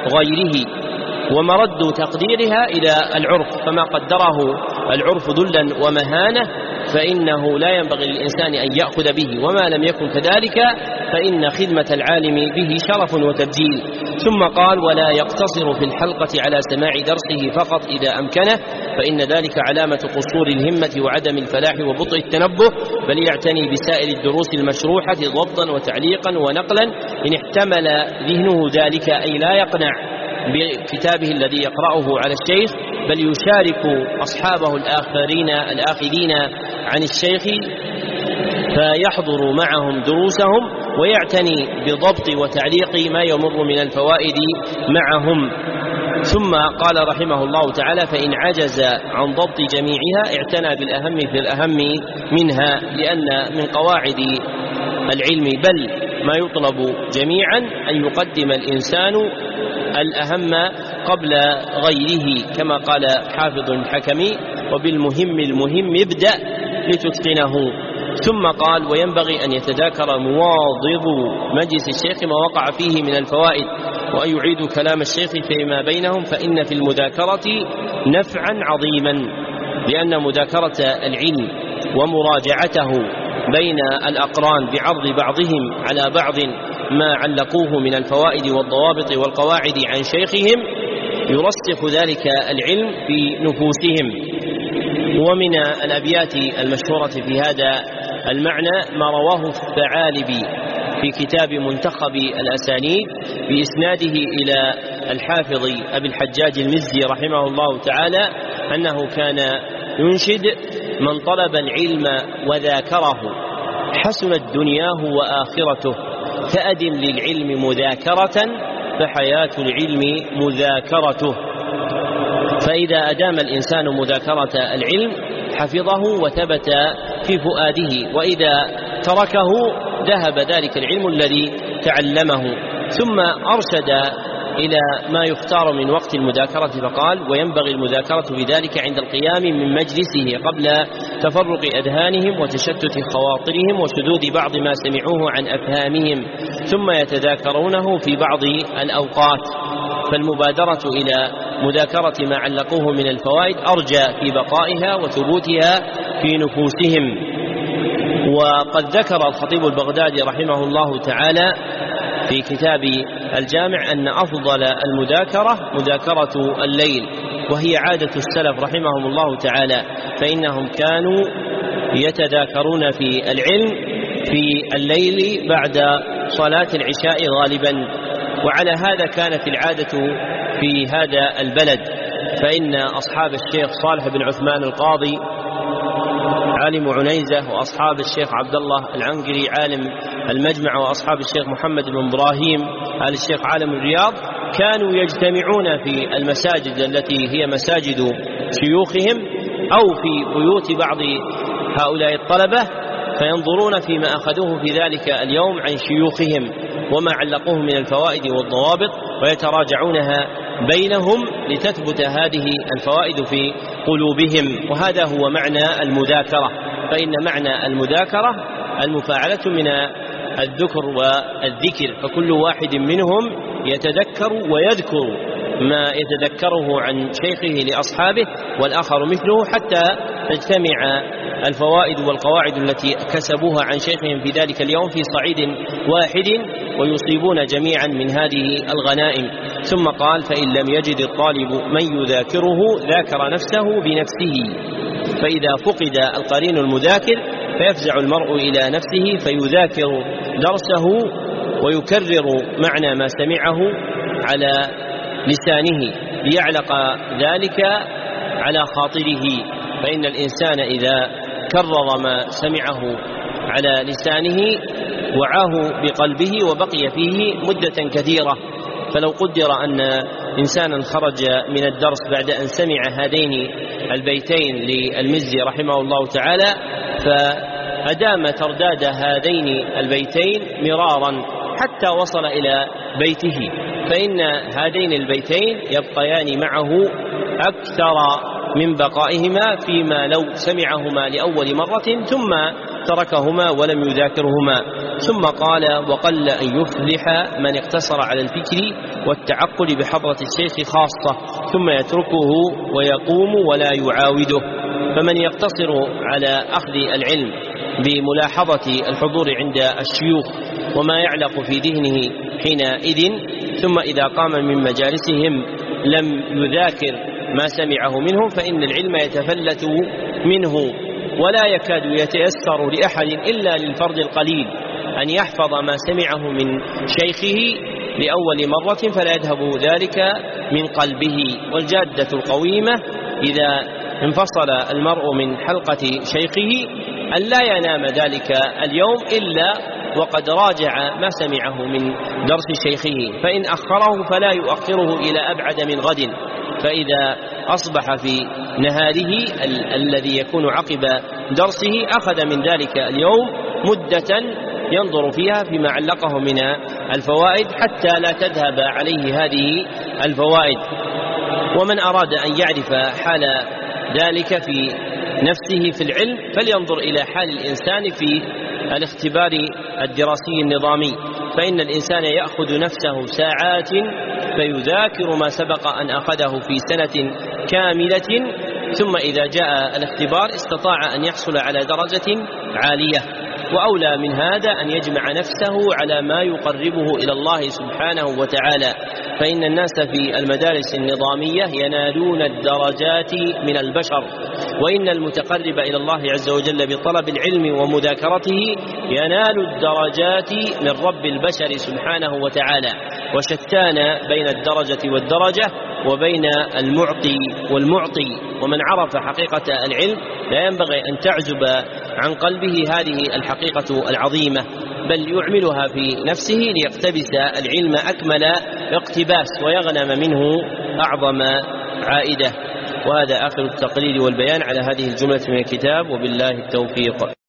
Speaker 4: غيره، ومرد تقديرها إلى العرف، فما قدره العرف ذلا ومهانة فإنه لا ينبغي للإنسان أن يأخذ به، وما لم يكن كذلك فإن خدمة العالم به شرف وتبجيل. ثم قال: ولا يقتصر في الحلقة على سماع درسه فقط إذا أمكنه، فإن ذلك علامة قصور الهمة وعدم الفلاح وبطء التنبه، بل يعتني بسائر الدروس المشروحة ضبطا وتعليقا ونقلا إن احتمل ذهنه ذلك، أي لا يقنع بكتابه الذي يقرأه على الشيخ، بل يشارك أصحابه الآخرين الآخذين عن الشيخ فيحضر معهم دروسهم، ويعتني بضبط وتعليق ما يمر من الفوائد معهم. ثم قال رحمه الله تعالى: فإن عجز عن ضبط جميعها اعتنى بالأهم في الأهم منها، لأن من قواعد العلم بل ما يطلب جميعا أن يقدم الإنسان الأهم قبل غيره، كما قال حافظ الحكمي: وبالمهم المهم ابدأ لتتقنه. ثم قال: وينبغي أن يتذاكر مواظب مجلس الشيخ ما وقع فيه من الفوائد، وأن يعيد كلام الشيخ فيما بينهم، فإن في المذاكرة نفعا عظيما، لأن مذاكرة العلم ومراجعته بين الأقران بعرض بعضهم على بعض ما علقوه من الفوائد والضوابط والقواعد عن شيخهم يرسخ ذلك العلم في نفوسهم. ومن الأبيات المشهورة في هذا المعنى ما رواه الثعالبي في كتاب منتخب الأسانيد بإسناده إلى الحافظ أبي الحجاج المزي رحمه الله تعالى أنه كان ينشد: من طلب العلم وذاكره حسنت دنياه وآخرته، فأدم للعلم مذاكرة فحياة العلم مذاكرته. فإذا أدام الإنسان مذاكرة العلم حفظه وثبت في فؤاده، وإذا تركه ذهب ذلك العلم الذي تعلمه. ثم أرشد إلى ما يختار من وقت المذاكرة فقال: وينبغي المذاكرة بذلك عند القيام من مجلسه قبل تفرق أذهانهم وتشتت خواطرهم وشذوذ بعض ما سمعوه عن أفهامهم، ثم يتذاكرونه في بعض الأوقات. فالمبادرة إلى مذاكرة ما علقوه من الفوائد أرجى في بقائها وثبوتها في نفوسهم. وقد ذكر الخطيب البغدادي رحمه الله تعالى في كتاب الجامع أن أفضل المذاكرة مذاكرة الليل، وهي عادة السلف رحمهم الله تعالى، فإنهم كانوا يتذاكرون في العلم في الليل بعد صلاة العشاء غالبا. وعلى هذا كانت العادة في هذا البلد، فإن أصحاب الشيخ صالح بن عثمان القاضي عالم عنيزة، وأصحاب الشيخ عبد الله العنقري عالم المجمع، وأصحاب الشيخ محمد بن إبراهيم آل الشيخ عالم الرياض، كانوا يجتمعون في المساجد التي هي مساجد شيوخهم أو في بيوت بعض هؤلاء الطلبة، فينظرون فيما أخذوه في ذلك اليوم عن شيوخهم وما علقوه من الفوائد والضوابط، ويتراجعونها بينهم لتثبت هذه الفوائد في قلوبهم. وهذا هو معنى المذاكرة، فإن معنى المذاكرة المفاعلة من الذكر والذكر، فكل واحد منهم يتذكر ويذكر ما يتذكره عن شيخه لأصحابه، والآخر مثله، حتى تجتمع الفوائد والقواعد التي كسبوها عن شيخهم في ذلك اليوم في صعيد واحد، ويصيبون جميعا من هذه الغنائم. ثم قال: فإن لم يجد الطالب من يذاكره ذاكر نفسه بنفسه، فإذا فقد القرين المذاكر فيفزع المرء إلى نفسه فيذاكر درسه ويكرر معنى ما سمعه على لسانه ليعلق ذلك على خاطره. فإن الإنسان إذا كرر ما سمعه على لسانه وعاه بقلبه وبقي فيه مدة كثيرة. فلو قدر أن إنسانا خرج من الدرس بعد أن سمع هذين البيتين للمزي رحمه الله تعالى فأدام ترداد هذين البيتين مرارا حتى وصل إلى بيته، فإن هذين البيتين يبقيان معه أكثر من بقائهما فيما لو سمعهما لأول مرة ثم تركهما ولم يذاكرهما. ثم قال: وقل أن يفلح من اقتصر على الفكر والتعقل بحضرة الشيخ خاصة ثم يتركه ويقوم ولا يعاوده. فمن يقتصر على أخذ العلم بملاحظة الحضور عند الشيوخ وما يعلق في ذهنه حينئذ، ثم إذا قام من مجالسهم لم يذاكر ما سمعه منهم، فإن العلم يتفلت منه، ولا يكاد يتيسر لأحد إلا للفرد القليل أن يحفظ ما سمعه من شيخه لأول مرة فلا يذهب ذلك من قلبه. والجادة القويمة إذا انفصل المرء من حلقة شيخه أن لا ينام ذلك اليوم إلا وقد راجع ما سمعه من درس شيخه، فإن أخره فلا يؤخره إلى أبعد من غد. فإذا أصبح في نهاره ال- الذي يكون عقب درسه أخذ من ذلك اليوم مدة ينظر فيها فيما علقه من الفوائد حتى لا تذهب عليه هذه الفوائد. ومن أراد أن يعرف حال ذلك في نفسه في العلم فلينظر إلى حال الإنسان في الاختبار الدراسي النظامي، فإن الإنسان يأخذ نفسه ساعات فيذاكر ما سبق أن أخذه في سنة كاملة، ثم إذا جاء الاختبار استطاع أن يحصل على درجة عالية. وأولى من هذا أن يجمع نفسه على ما يقربه إلى الله سبحانه وتعالى، فإن الناس في المدارس النظامية ينالون الدرجات من البشر، وإن المتقرب إلى الله عز وجل بطلب العلم ومذاكرته ينال الدرجات من رب البشر سبحانه وتعالى. وشتان بين الدرجة والدرجة وبين المعطي والمعطي. ومن عرف حقيقة العلم لا ينبغي أن تعزب عن قلبه هذه الحقيقة العظيمة، بل يعملها في نفسه ليقتبس العلم أكمل اقتباس ويغنم منه أعظم عائدة. وهذا آخر التقرير والبيان على هذه الجملة من الكتاب، وبالله التوفيق.